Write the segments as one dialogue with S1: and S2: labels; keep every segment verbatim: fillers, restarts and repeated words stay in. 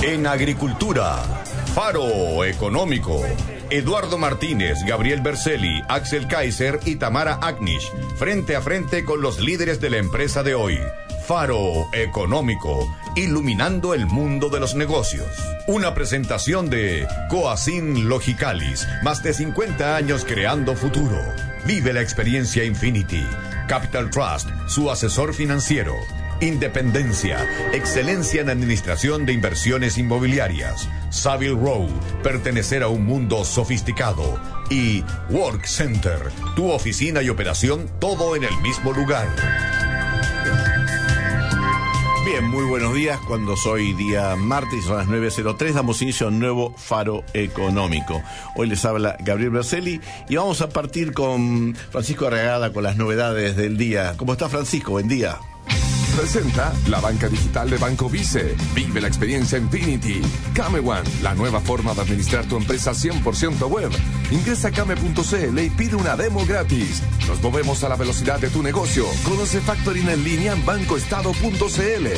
S1: En agricultura, Faro Económico. Eduardo Martínez, Gabriel Berceli, Axel Kaiser y Tamara Agnish, frente a frente con los líderes de la empresa de hoy. Faro Económico, iluminando el mundo de los negocios. Una presentación de Coacin Logicalis, más de cincuenta años creando futuro. Vive la experiencia Infinity. Capital Trust, su asesor financiero. Independencia, excelencia en administración de inversiones inmobiliarias. Savile Row, pertenecer a un mundo sofisticado. Y Work Center, tu oficina y operación, todo en el mismo lugar.
S2: Bien, muy buenos días. Cuando soy día martes, son las nueve cero tres, damos inicio a un nuevo Faro Económico. Hoy les habla Gabriel Berceli y vamos a partir con Francisco Arregada con las novedades del día. ¿Cómo está, Francisco? Buen día.
S3: Presenta la banca digital de Banco Vice. Vive la experiencia Infinity. Kame One, la nueva forma de administrar tu empresa cien por ciento web. Ingresa a kame punto c l y pide una demo gratis. Nos movemos a la velocidad de tu negocio. Conoce Factoring en línea en bancoestado punto c l.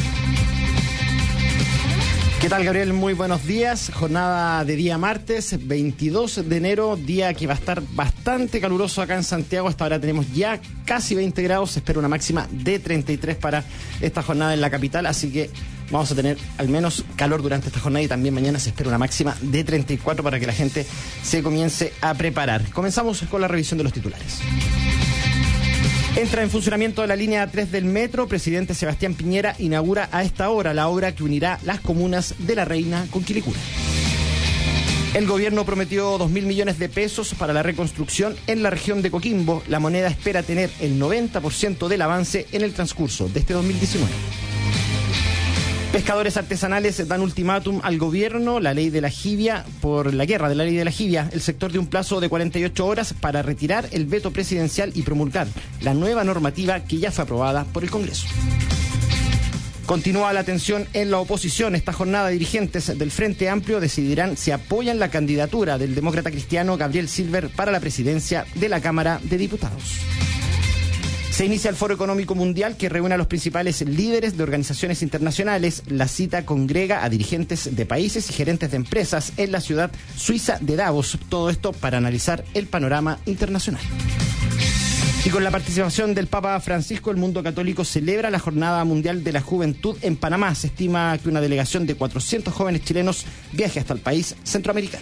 S4: ¿Qué tal, Gabriel? Muy buenos días. Jornada de día martes, veintidós de enero, día que va a estar bastante caluroso acá en Santiago. Hasta ahora tenemos ya casi veinte grados, se espera una máxima de treinta y tres para esta jornada en la capital, así que vamos a tener al menos calor durante esta jornada y también mañana se espera una máxima de treinta y cuatro para que la gente se comience a preparar. Comenzamos con la revisión de los titulares. Entra en funcionamiento la línea tres del metro. Presidente Sebastián Piñera inaugura a esta hora la obra que unirá las comunas de La Reina con Quilicura. El gobierno prometió dos mil millones de pesos para la reconstrucción en la región de Coquimbo. La moneda espera tener el noventa por ciento del avance en el transcurso de este dos mil diecinueve. Pescadores artesanales dan ultimátum al gobierno, la ley de la jibia, por la guerra de la ley de la jibia. El sector dio un plazo de cuarenta y ocho horas para retirar el veto presidencial y promulgar la nueva normativa que ya fue aprobada por el Congreso. Continúa la tensión en la oposición. Esta jornada, dirigentes del Frente Amplio decidirán si apoyan la candidatura del demócrata cristiano Gabriel Silver para la presidencia de la Cámara de Diputados. Se inicia el Foro Económico Mundial que reúne a los principales líderes de organizaciones internacionales. La cita congrega a dirigentes de países y gerentes de empresas en la ciudad suiza de Davos. Todo esto para analizar el panorama internacional. Y con la participación del Papa Francisco, el mundo católico celebra la Jornada Mundial de la Juventud en Panamá. Se estima que una delegación de cuatrocientos jóvenes chilenos viaje hasta el país centroamericano.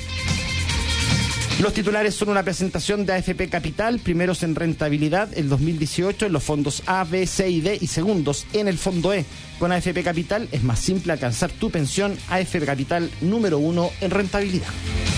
S4: Los titulares son una presentación de A F P Capital, primeros en rentabilidad el dos mil dieciocho en los fondos A, B, C y D y segundos en el fondo E. Con A F P Capital es más simple alcanzar tu pensión. A F P Capital número uno en rentabilidad.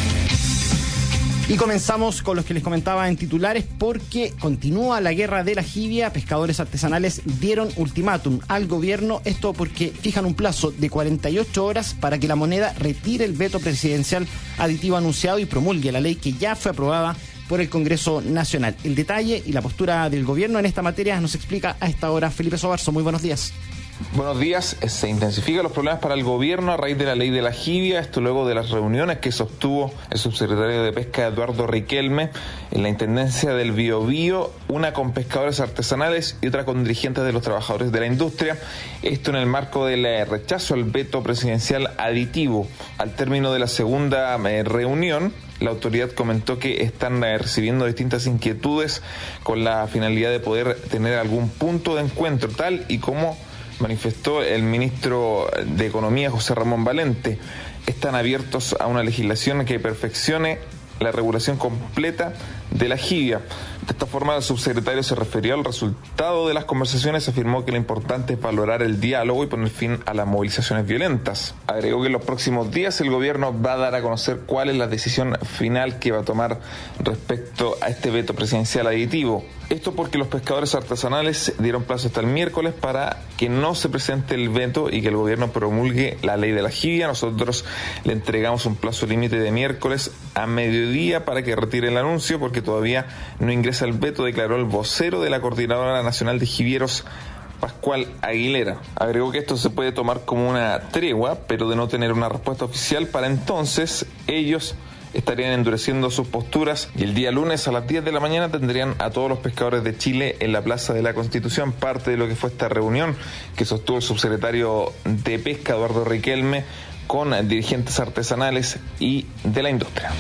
S4: Y comenzamos con los que les comentaba en titulares porque continúa la guerra de la jibia. Pescadores artesanales dieron ultimátum al gobierno, esto porque fijan un plazo de cuarenta y ocho horas para que la moneda retire el veto presidencial aditivo anunciado y promulgue la ley que ya fue aprobada por el Congreso Nacional. El detalle y la postura del gobierno en esta materia nos explica a esta hora Felipe Sobarzo. Muy buenos días.
S5: Buenos días. Se intensifican los problemas para el gobierno a raíz de la ley de la jibia, esto luego de las reuniones que sostuvo el subsecretario de Pesca Eduardo Riquelme en la Intendencia del Biobío, una con pescadores artesanales y otra con dirigentes de los trabajadores de la industria, esto en el marco del rechazo al veto presidencial aditivo. Al término de la segunda eh, reunión, la autoridad comentó que están eh, recibiendo distintas inquietudes con la finalidad de poder tener algún punto de encuentro, tal y como manifestó el ministro de Economía, José Ramón Valente. Están abiertos a una legislación que perfeccione la regulación completa de la jibia. De esta forma, el subsecretario se refirió al resultado de las conversaciones y afirmó que lo importante es valorar el diálogo y poner fin a las movilizaciones violentas. Agregó que en los próximos días el gobierno va a dar a conocer cuál es la decisión final que va a tomar respecto a este veto presidencial aditivo. Esto porque los pescadores artesanales dieron plazo hasta el miércoles para que no se presente el veto y que el gobierno promulgue la ley de la jibia. Nosotros le entregamos un plazo límite de miércoles a mediodía para que retire el anuncio porque todavía no ingresa el veto, declaró el vocero de la Coordinadora Nacional de Jibieros, Pascual Aguilera. Agregó que esto se puede tomar como una tregua, pero de no tener una respuesta oficial para entonces ellos estarían endureciendo sus posturas y el día lunes a las diez de la mañana tendrían a todos los pescadores de Chile en la Plaza de la Constitución, parte de lo que fue esta reunión que sostuvo el subsecretario de Pesca, Eduardo Riquelme, con dirigentes artesanales y de la industria.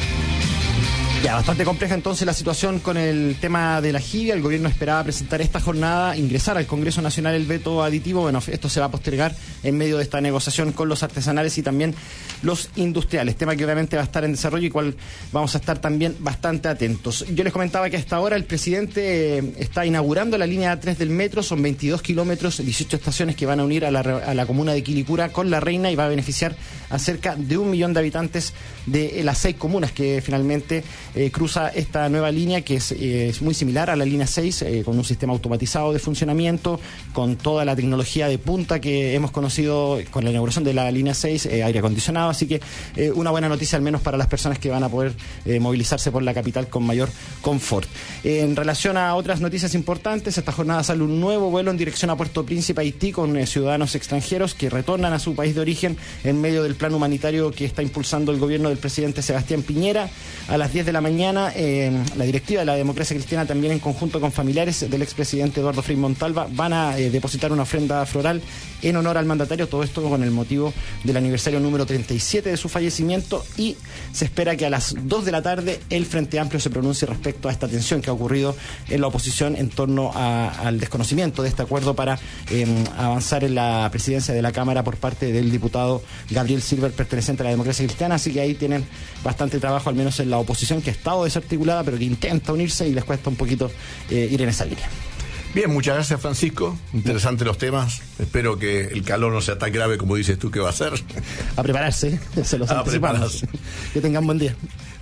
S4: Ya, bastante compleja entonces la situación con el tema de la jibia. El gobierno esperaba presentar esta jornada, ingresar al Congreso Nacional el veto aditivo. Bueno, esto se va a postergar en medio de esta negociación con los artesanales y también los industriales, tema que obviamente va a estar en desarrollo y cual vamos a estar también bastante atentos. Yo les comentaba que hasta ahora el presidente eh, está inaugurando la línea tres del metro, son veintidós kilómetros, dieciocho estaciones que van a unir a la, a la comuna de Quilicura con La Reina y va a beneficiar a cerca de un millón de habitantes de las seis comunas que finalmente eh, cruza esta nueva línea, que es, eh, es muy similar a la línea seis, eh, con un sistema automatizado de funcionamiento, con toda la tecnología de punta que hemos conocido con la inauguración de la línea seis, eh, aire acondicionado, así que eh, una buena noticia al menos para las personas que van a poder eh, movilizarse por la capital con mayor confort. Eh, en relación a otras noticias importantes, esta jornada sale un nuevo vuelo en dirección a Puerto Príncipe, Haití, con eh, ciudadanos extranjeros que retornan a su país de origen en medio del plan humanitario que está impulsando el gobierno del presidente Sebastián Piñera. A las diez de la mañana, eh, la directiva de la Democracia Cristiana, también en conjunto con familiares del expresidente Eduardo Frei Montalva, van a eh, depositar una ofrenda floral en honor al mandatario, todo esto con el motivo del aniversario número treinta y siete de su fallecimiento, y se espera que a las dos de la tarde el Frente Amplio se pronuncie respecto a esta tensión que ha ocurrido en la oposición en torno a, al desconocimiento de este acuerdo para eh, avanzar en la presidencia de la Cámara por parte del diputado Gabriel Silver, perteneciente a la Democracia Cristiana, así que ahí tienen bastante trabajo, al menos en la oposición, que ha estado desarticulada, pero que intenta unirse y les cuesta un poquito eh, ir en esa línea.
S2: Bien, muchas gracias, Francisco. Interesantes los temas. Espero que el calor no sea tan grave como dices tú que va a ser.
S4: A prepararse, se los anticipamos. Que tengan buen día.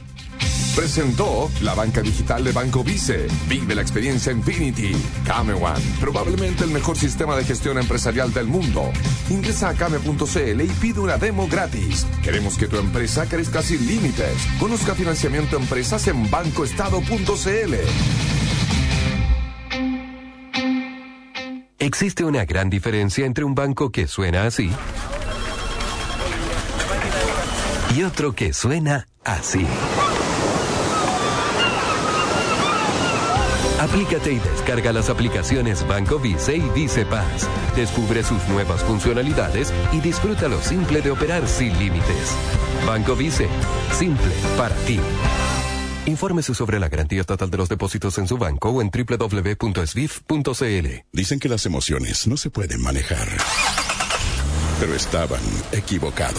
S3: Presentó la banca digital de Banco Vice. Vive la experiencia Infinity. Camewan, probablemente el mejor sistema de gestión empresarial del mundo. Ingresa a came punto cl y pide una demo gratis. Queremos que tu empresa crezca sin límites. Conozca financiamiento a empresas en bancoestado punto cl.
S6: Existe una gran diferencia entre un banco que suena así y otro que suena así. Aplícate y descarga las aplicaciones Banco Vice y Vice Paz. Descubre sus nuevas funcionalidades y disfruta lo simple de operar sin límites. Banco Vice, simple para ti. Infórmese sobre la garantía estatal de los depósitos en su banco o en doble u doble u doble u punto s b i f punto c l.
S7: Dicen que las emociones no se pueden manejar, pero estaban equivocados.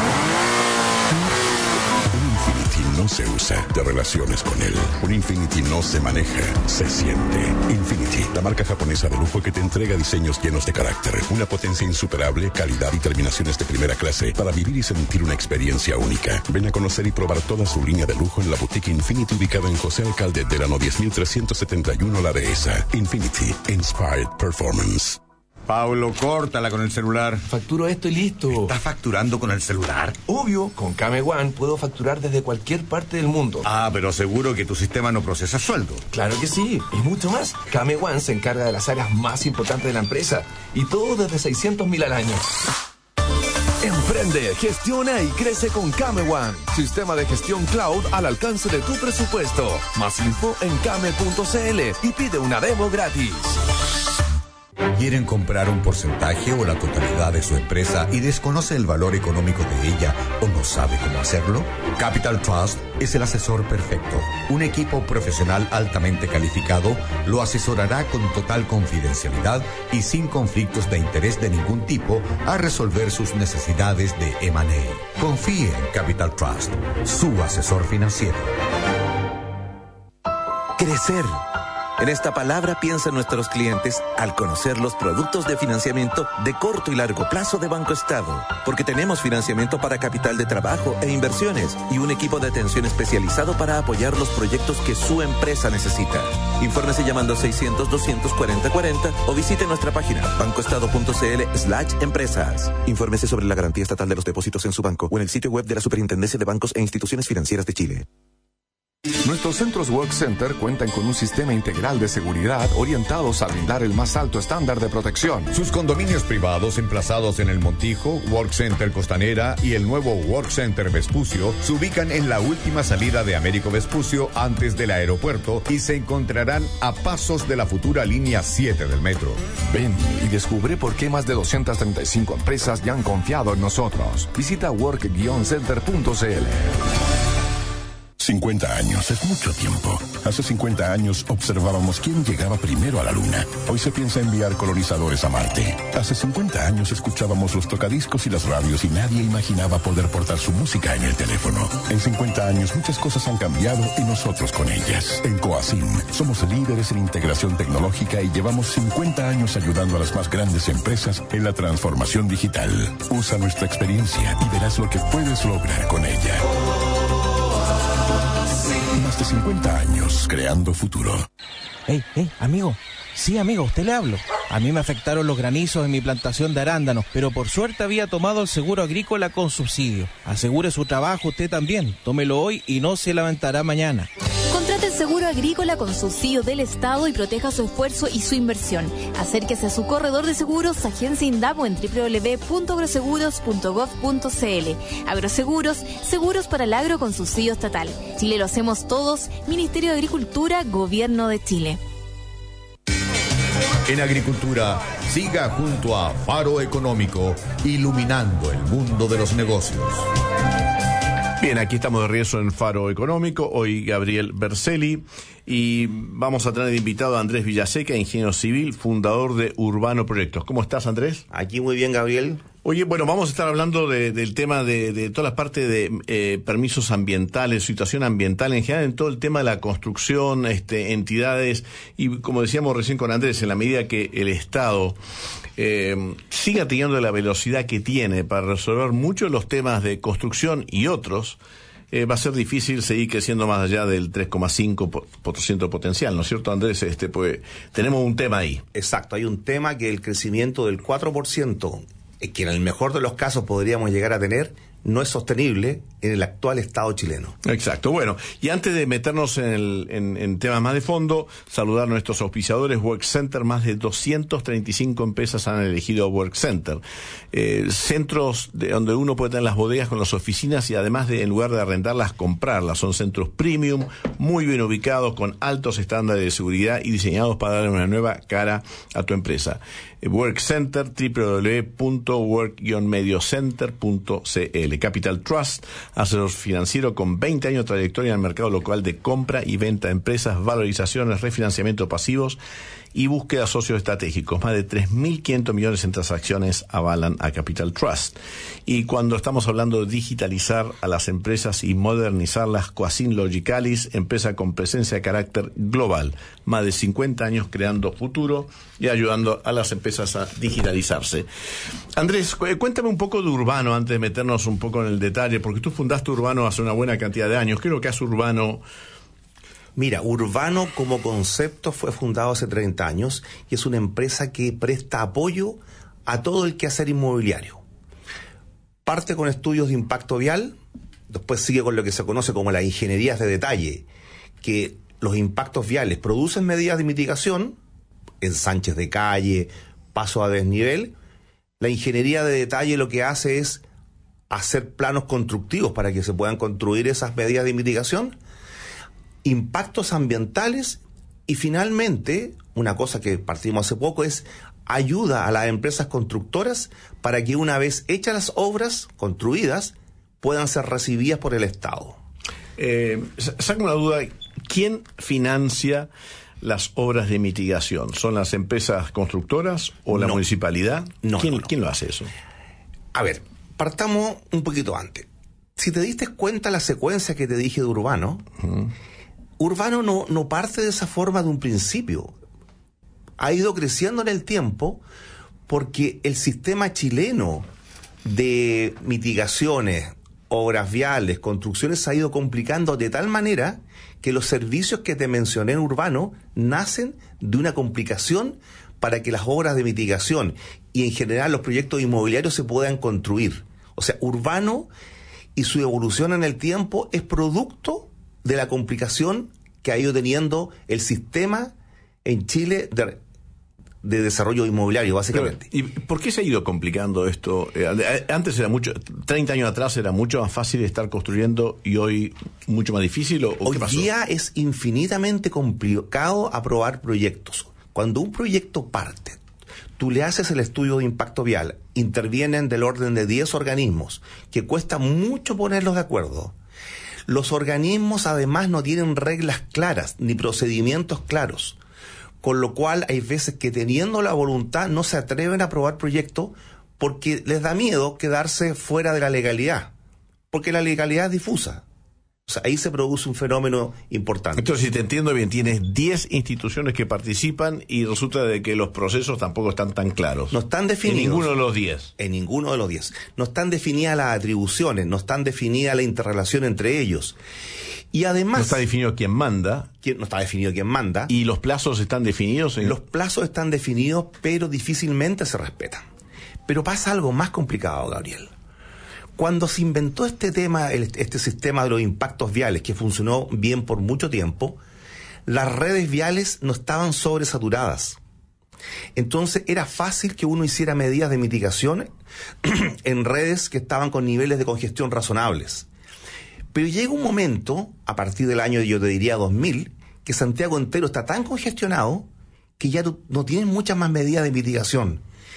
S7: Un Infinity no se usa, te relaciones con él. Un Infinity no se maneja, se siente. Infinity, la marca japonesa de lujo que te entrega diseños llenos de carácter, una potencia insuperable, calidad y terminaciones de primera clase para vivir y sentir una experiencia única. Ven a conocer y probar toda su línea de lujo en la boutique Infinity ubicada en José Alcalde Delano diez mil trescientos setenta y uno La Dehesa. Infinity, Inspired Performance.
S1: Paulo, córtala con el celular.
S8: Facturo esto y listo.
S1: ¿Estás facturando con el celular?
S8: Obvio, con Camewan puedo facturar desde cualquier parte del mundo.
S1: Ah, pero seguro que tu sistema no procesa sueldo.
S8: Claro que sí, y mucho más. Camewan se encarga de las áreas más importantes de la empresa, y todo desde seiscientos mil al año.
S3: Emprende, gestiona y crece con Camewan. Sistema de gestión cloud al alcance de tu presupuesto. Más info en came punto cl y pide una demo gratis.
S9: ¿Quieren comprar un porcentaje o la totalidad de su empresa y desconoce el valor económico de ella o no sabe cómo hacerlo? Capital Trust es el asesor perfecto. Un equipo profesional altamente calificado lo asesorará con total confidencialidad y sin conflictos de interés de ningún tipo a resolver sus necesidades de eme and a. Confíe en Capital Trust, su asesor financiero.
S10: Crecer. En esta palabra piensan nuestros clientes al conocer los productos de financiamiento de corto y largo plazo de Banco Estado, porque tenemos financiamiento para capital de trabajo e inversiones y un equipo de atención especializado para apoyar los proyectos que su empresa necesita. Infórmese llamando seiscientos, doscientos cuarenta, cuarenta o visite nuestra página bancoestado punto cl slash empresas. Infórmese sobre la garantía estatal de los depósitos en su banco o en el sitio web de la Superintendencia de Bancos e Instituciones Financieras de Chile.
S3: Nuestros centros Work Center cuentan con un sistema integral de seguridad orientados a brindar el más alto estándar de protección.
S1: Sus condominios privados emplazados en el Montijo, Work Center Costanera y el nuevo Work Center Vespucio se ubican en la última salida de Américo Vespucio antes del aeropuerto y se encontrarán a pasos de la futura línea siete del metro.
S3: Ven y descubre por qué más de doscientas treinta y cinco empresas ya han confiado en nosotros. Visita work center punto c l.
S7: cincuenta años es mucho tiempo. Hace cincuenta años observábamos quién llegaba primero a la Luna. Hoy se piensa enviar colonizadores a Marte. Hace cincuenta años escuchábamos los tocadiscos y las radios y nadie imaginaba poder portar su música en el teléfono. En cincuenta años muchas cosas han cambiado y nosotros con ellas. En Coasim somos líderes en integración tecnológica y llevamos cincuenta años ayudando a las más grandes empresas en la transformación digital. Usa nuestra experiencia y verás lo que puedes lograr con ella. Más de cincuenta años creando futuro.
S11: Hey, hey, amigo. Sí, amigo, usted le hablo. A mí me afectaron los granizos en mi plantación de arándanos, pero por suerte había tomado el seguro agrícola con subsidio. Asegure su trabajo usted también. Tómelo hoy y no se lamentará mañana.
S12: Contrate el seguro agrícola con subsidio del Estado y proteja su esfuerzo y su inversión. Acérquese a su corredor de seguros, agencia Indapo en doble u doble u doble u punto agroseguros punto gov punto c l. Agroseguros, seguros para el agro con subsidio estatal. Chile lo hacemos todos. Ministerio de Agricultura, Gobierno de Chile.
S1: En agricultura, siga junto a Faro Económico, iluminando el mundo de los negocios.
S2: Bien, aquí estamos de regreso en Faro Económico, hoy Gabriel Berzelli, y vamos a tener de invitado a Andrés Villaseca, ingeniero civil, fundador de Urbano Proyectos. ¿Cómo estás, Andrés?
S13: Aquí muy bien, Gabriel.
S2: Oye, bueno, vamos a estar hablando de, del tema de, de toda la parte de eh, permisos ambientales, situación ambiental en general, en todo el tema de la construcción, este, entidades, y como decíamos recién con Andrés, en la medida que el Estado eh, siga teniendo la velocidad que tiene para resolver muchos de los temas de construcción y otros, eh, va a ser difícil seguir creciendo más allá del tres coma cinco por ciento potencial, ¿no es cierto, Andrés? Este, pues, tenemos un tema ahí.
S13: Exacto, hay un tema que el crecimiento del cuatro por ciento, que en el mejor de los casos podríamos llegar a tener, no es sostenible en el actual Estado chileno.
S2: Exacto. Bueno, y antes de meternos en, el, en, en temas más de fondo, saludar a nuestros auspiciadores. Work Center, más de doscientas treinta y cinco empresas han elegido Work Center. Eh, centros de donde uno puede tener las bodegas con las oficinas y además de, en lugar de arrendarlas, comprarlas. Son centros premium, muy bien ubicados, con altos estándares de seguridad y diseñados para darle una nueva cara a tu empresa. Eh, Work Center, doble u doble u doble u punto work medio center punto c l. Capital Trust, asesor financiero con veinte años de trayectoria en el mercado local de compra y venta de empresas, valorizaciones, refinanciamiento pasivos y búsqueda de socios estratégicos. Más de tres mil quinientos millones en transacciones avalan a Capital Trust. Y cuando estamos hablando de digitalizar a las empresas y modernizarlas, Coasim Logicalis, empresa con presencia de carácter global. Más de cincuenta años creando futuro y ayudando a las empresas a digitalizarse. Andrés, cuéntame un poco de Urbano antes de meternos un poco en el detalle, porque tú fundaste Urbano hace una buena cantidad de años. ¿Qué es lo que hace Urbano?
S13: Mira, Urbano como concepto fue fundado hace treinta años y es una empresa que presta apoyo a todo el quehacer inmobiliario. Parte con estudios de impacto vial, después sigue con lo que se conoce como las ingenierías de detalle, que los impactos viales producen medidas de mitigación, ensanches de calle, paso a desnivel. La ingeniería de detalle lo que hace es hacer planos constructivos para que se puedan construir esas medidas de mitigación, impactos ambientales y finalmente, una cosa que partimos hace poco, es ayuda a las empresas constructoras para que una vez hechas las obras construidas puedan ser recibidas por el Estado.
S2: Eh, saca una duda, ¿quién financia las obras de mitigación? ¿Son las empresas constructoras o la
S13: no.
S2: municipalidad?
S13: No,
S2: ¿Quién,
S13: no, no.
S2: ¿Quién lo hace eso?
S13: A ver, partamos un poquito antes. Si te diste cuenta la secuencia que te dije de Urbano, uh-huh. Urbano no, no parte de esa forma de un principio. Ha ido creciendo en el tiempo porque el sistema chileno de mitigaciones, obras viales, construcciones se ha ido complicando de tal manera que los servicios que te mencioné en Urbano nacen de una complicación para que las obras de mitigación y en general los proyectos inmobiliarios se puedan construir. O sea, Urbano y su evolución en el tiempo es producto de la complicación que ha ido teniendo el sistema en Chile de, de desarrollo inmobiliario, básicamente.
S2: Pero, ¿y por qué se ha ido complicando esto? Eh, antes era mucho, treinta años atrás era mucho más fácil estar construyendo y hoy mucho más difícil. ¿O, o
S13: hoy
S2: qué pasó?
S13: día es infinitamente complicado aprobar proyectos. Cuando un proyecto parte, tú le haces el estudio de impacto vial, intervienen del orden de diez organismos, que cuesta mucho ponerlos de acuerdo. Los organismos además no tienen reglas claras, ni procedimientos claros, con lo cual hay veces que teniendo la voluntad no se atreven a aprobar proyectos porque les da miedo quedarse fuera de la legalidad, porque la legalidad es difusa. O sea, ahí se produce un fenómeno importante.
S2: Entonces, si te entiendo bien, tienes diez instituciones que participan y resulta de que los procesos tampoco están tan claros.
S13: No están definidos.
S2: En ninguno de los diez.
S13: En ninguno de los diez. No están definidas las atribuciones, no están definidas la interrelación entre ellos. Y además...
S2: No está definido quién manda.
S13: Quién, no está definido quién manda.
S2: ¿Y los plazos están definidos? En...
S13: Los plazos están definidos, pero difícilmente se respetan. Pero pasa algo más complicado, Gabriel. Cuando se inventó este tema, este sistema de los impactos viales, que funcionó bien por mucho tiempo, las redes viales no estaban sobresaturadas. Entonces era fácil que uno hiciera medidas de mitigación en redes que estaban con niveles de congestión razonables. Pero llega un momento, a partir del año, yo te diría dos mil, que Santiago entero está tan congestionado que ya no, no tienen muchas más medidas de mitigación.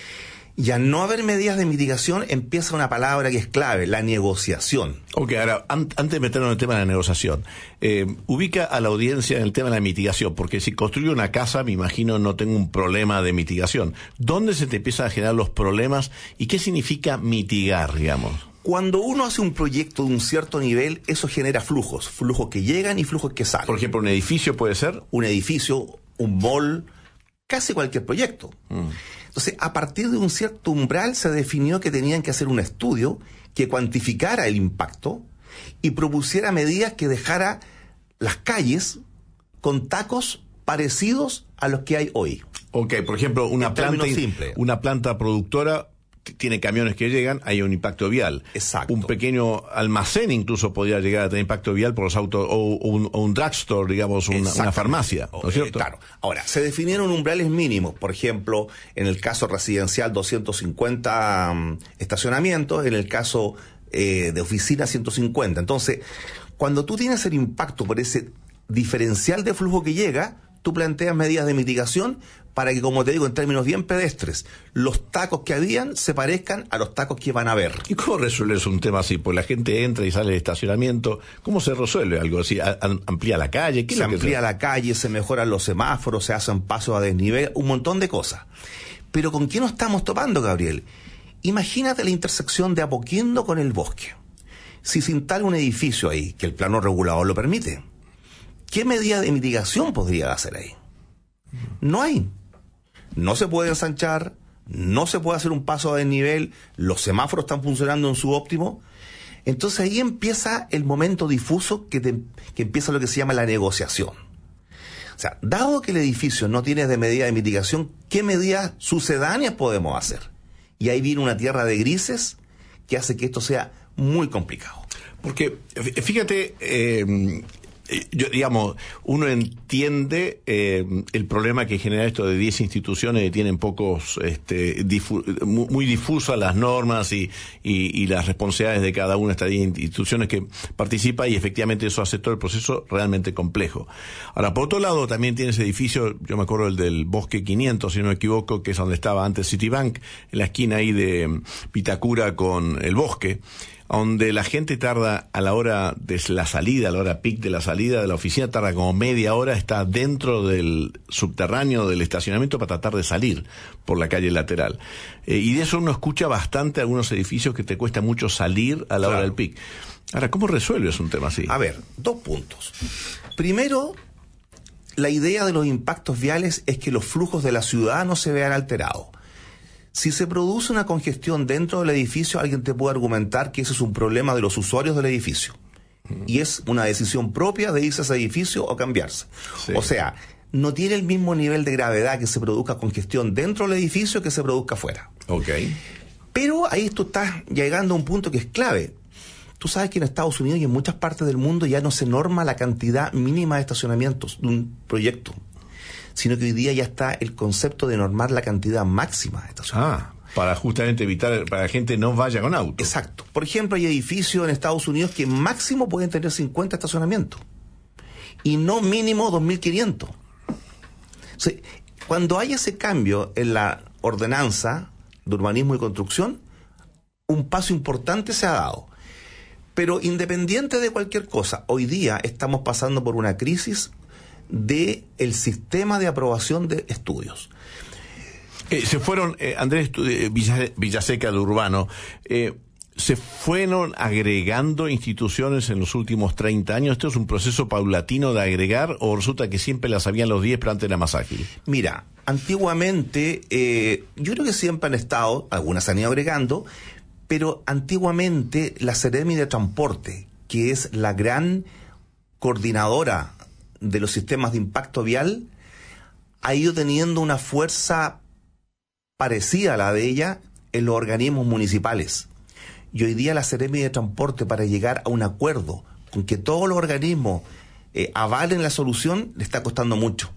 S13: Y al no haber medidas de mitigación empieza una palabra que es clave, la negociación.
S2: Ok, ahora, an- antes de meternos en el tema de la negociación, eh, ubica a la audiencia en el tema de la mitigación, porque si construyo una casa, me imagino no tengo un problema de mitigación. ¿Dónde se te empiezan a generar los problemas y qué significa mitigar, digamos?
S13: Cuando uno hace un proyecto de un cierto nivel, eso genera flujos, flujos que llegan y flujos que salen.
S2: Por ejemplo, ¿un edificio puede ser?
S13: Un edificio, un mall, casi cualquier proyecto. Mm. Entonces, a partir de un cierto umbral se definió que tenían que hacer un estudio que cuantificara el impacto y propusiera medidas que dejara las calles con tacos parecidos a los que hay hoy.
S2: Ok, por ejemplo, una planta,
S13: simple.
S2: una planta productora tiene camiones que llegan, hay un impacto vial.
S13: Exacto.
S2: Un pequeño almacén incluso podría llegar a tener impacto vial por los autos, o, o, un, o un drugstore, digamos, una, una farmacia, ¿no es cierto?
S13: Eh, claro. Ahora, se definieron umbrales mínimos, por ejemplo, en el caso residencial doscientos cincuenta um, estacionamientos, en el caso eh, de oficina ciento cincuenta. Entonces, cuando tú tienes el impacto por ese diferencial de flujo que llega, tú planteas medidas de mitigación para que, como te digo, en términos bien pedestres, los tacos que habían se parezcan a los tacos que van a haber.
S2: ¿Y cómo resuelves un tema así? Pues la gente entra y sale del estacionamiento. ¿Cómo se resuelve algo así? ¿Amplía la calle? ¿Qué
S13: se
S2: es lo que
S13: amplía
S2: se...
S13: la calle, se mejoran los semáforos, se hacen pasos a desnivel, un montón de cosas. Pero ¿con qué nos estamos topando, Gabriel? Imagínate la intersección de Apoquindo con el bosque. Si se instala un edificio ahí, que el plano regulador lo permite, ¿qué medida de mitigación podría hacer ahí? No hay. No se puede ensanchar, no se puede hacer un paso a desnivel, los semáforos están funcionando en su óptimo. Entonces ahí empieza el momento difuso que, te, que empieza lo que se llama la negociación. O sea, dado que el edificio no tiene de medida de mitigación, ¿qué medidas sucedáneas podemos hacer? Y ahí viene una tierra de grises que hace que esto sea muy complicado.
S2: Porque, fíjate, eh, yo, digamos, uno entiende eh, el problema que genera esto de diez instituciones que tienen pocos, este, difu muy, muy difusas las normas y, y, y las responsabilidades de cada una de estas diez instituciones que participa, y efectivamente eso hace todo el proceso realmente complejo. Ahora, por otro lado, también tienes edificios, yo me acuerdo el del Bosque quinientos, si no me equivoco, que es donde estaba antes Citibank, en la esquina ahí de Vitacura con el Bosque, donde la gente tarda a la hora de la salida, a la hora pic de la salida de la oficina, tarda como media hora, está dentro del subterráneo del estacionamiento para tratar de salir por la calle lateral. Eh, y de eso uno escucha bastante algunos edificios que te cuesta mucho salir a la claro. hora del pic. Ahora, ¿cómo resuelves un tema así?
S13: A ver, dos puntos. Primero, la idea de los impactos viales es que los flujos de la ciudad no se vean alterados. Si se produce una congestión dentro del edificio, alguien te puede argumentar que ese es un problema de los usuarios del edificio. Mm. Y es una decisión propia de irse a ese edificio o cambiarse. Sí. O sea, no tiene el mismo nivel de gravedad que se produzca congestión dentro del edificio que se produzca afuera.
S2: Ok.
S13: Pero ahí tú estás llegando a un punto que es clave. Tú sabes que en Estados Unidos y en muchas partes del mundo ya no se norma la cantidad mínima de estacionamientos de un proyecto, sino que hoy día ya está el concepto de normar la cantidad máxima de estacionamientos.
S2: Ah, para justamente evitar, para que la gente no vaya con auto.
S13: Exacto. Por ejemplo, hay edificios en Estados Unidos que máximo pueden tener cincuenta estacionamientos y no mínimo dos mil quinientos. O sea, cuando hay ese cambio en la ordenanza de urbanismo y construcción, un paso importante se ha dado. Pero independiente de cualquier cosa, hoy día estamos pasando por una crisis de el sistema de aprobación de estudios.
S2: Eh, se fueron, eh, Andrés eh, Villaseca de Urbano, eh, se fueron agregando instituciones en los últimos treinta años. ¿Esto es un proceso paulatino de agregar o resulta que siempre las habían los diez pero antes era más ágil?
S13: Mira, antiguamente, eh, yo creo que siempre han estado, algunas se han ido agregando, pero antiguamente la Seremi de Transporte, que es la gran coordinadora de los sistemas de impacto vial, ha ido teniendo una fuerza parecida a la de ella en los organismos municipales. Y hoy día la Seremi de Transporte, para llegar a un acuerdo con que todos los organismos eh, avalen la solución, le está costando mucho.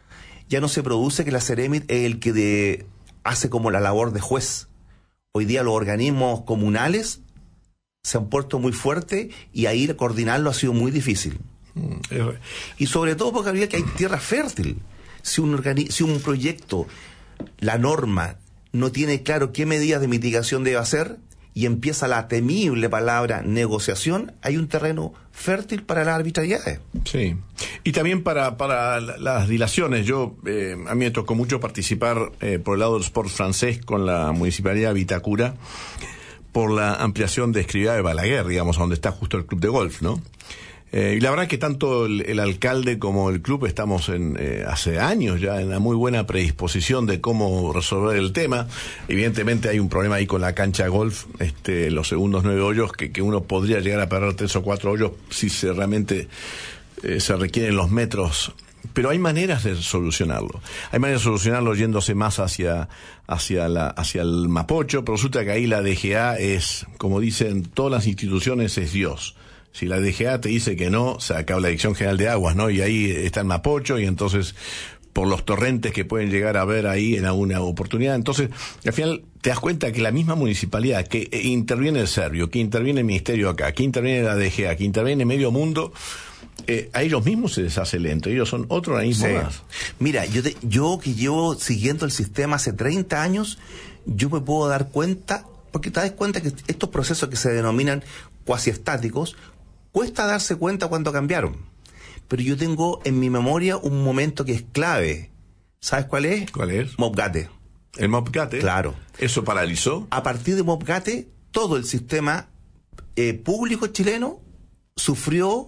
S13: Ya no se produce que la Seremi es el que de, hace como la labor de juez. Hoy día los organismos comunales se han puesto muy fuertes y ahí coordinarlo ha sido muy difícil. Mm. Y sobre todo porque había que hay tierra fértil. Si un, organi- si un proyecto, la norma, no tiene claro qué medidas de mitigación debe hacer y empieza la temible palabra negociación, hay un terreno fértil para las arbitrariedades.
S2: Sí. Y también para, para las dilaciones. Yo, eh, a mí me tocó mucho participar eh, por el lado del sport francés con la Municipalidad de Vitacura por la ampliación de Escrivá de Balaguer, digamos, donde está justo el club de golf, ¿no? Eh, y la verdad que tanto el, el alcalde como el club estamos en, eh, hace años ya en una muy buena predisposición de cómo resolver el tema. Evidentemente hay un problema ahí con la cancha de golf, este, los segundos nueve hoyos, que, que uno podría llegar a perder tres o cuatro hoyos si se realmente eh, se requieren los metros. Pero hay maneras de solucionarlo. Hay maneras de solucionarlo yéndose más hacia, hacia la, hacia el Mapocho, pero resulta que ahí la D G A es, como dicen todas las instituciones, es Dios. Si la D G A te dice que no, se acaba la Dirección General de Aguas, ¿no? Y ahí está el Mapocho, y entonces, por los torrentes que pueden llegar a ver ahí en alguna oportunidad, entonces, al final te das cuenta que la misma municipalidad, que interviene el Servio, que interviene el Ministerio acá, que interviene la D G A, que interviene Medio Mundo, eh, a ellos mismos se les hace lento, ellos son otro organismo
S13: Sí.
S2: más.
S13: Mira, yo, te, yo que llevo siguiendo el sistema hace treinta años, yo me puedo dar cuenta, porque te das cuenta que estos procesos que se denominan cuasi estáticos, cuesta darse cuenta cuando cambiaron. Pero yo tengo en mi memoria un momento que es clave. ¿Sabes cuál es?
S2: ¿Cuál es?
S13: Mopgate.
S2: ¿El Mopgate?
S13: Claro.
S2: ¿Eso paralizó?
S13: A partir de Mopgate, todo el sistema eh, público chileno sufrió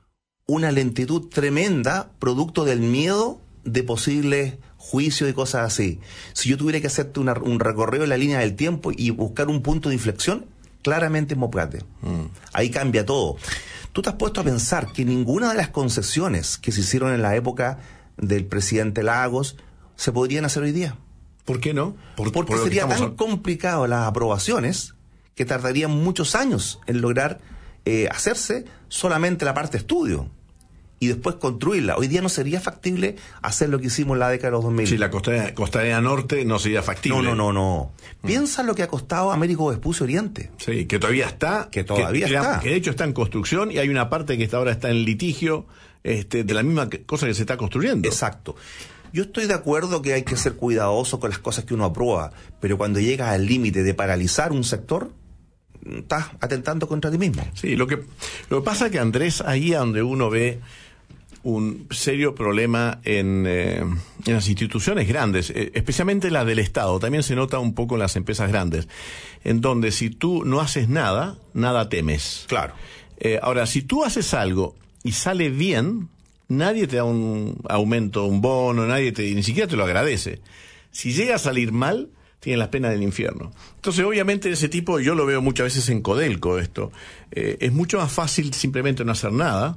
S13: una lentitud tremenda, producto del miedo de posibles juicios y cosas así. Si yo tuviera que hacerte una, un recorrido en la línea del tiempo y buscar un punto de inflexión, claramente es Mopgate. Mm. Ahí cambia todo. ¿Tú te has puesto a pensar que ninguna de las concesiones que se hicieron en la época del presidente Lagos se podrían hacer hoy día?
S2: ¿Por qué no? Por,
S13: Porque
S2: por
S13: sería tan
S2: a...
S13: complicado las aprobaciones que tardarían muchos años en lograr eh, hacerse solamente la parte estudio y después construirla. Hoy día no sería factible hacer lo que hicimos en la década de los dos mil.
S2: Sí, la costanera, costanera norte no sería factible.
S13: No, no, no, no. Mm. Piensa lo que ha costado Américo Vespucio Oriente.
S2: Sí, que todavía está.
S13: Que todavía
S2: que,
S13: está.
S2: Que de hecho está en construcción y hay una parte que está ahora está en litigio este, de la misma cosa que se está construyendo.
S13: Exacto. Yo estoy de acuerdo que hay que ser cuidadoso con las cosas que uno aprueba, pero cuando llegas al límite de paralizar un sector, estás atentando contra ti mismo.
S2: Sí, lo que, lo que pasa es que, Andrés, ahí es donde uno ve un serio problema en, eh, en las instituciones grandes, eh, especialmente la del Estado. También se nota un poco en las empresas grandes, en donde si tú no haces nada, nada temes.
S13: Claro.
S2: Eh, ahora, si tú haces algo y sale bien, nadie te da un aumento, un bono, nadie te, ni siquiera te lo agradece. Si llega a salir mal, tienen las penas del infierno. Entonces, obviamente, ese tipo, yo lo veo muchas veces en Codelco esto, eh, es mucho más fácil simplemente no hacer nada.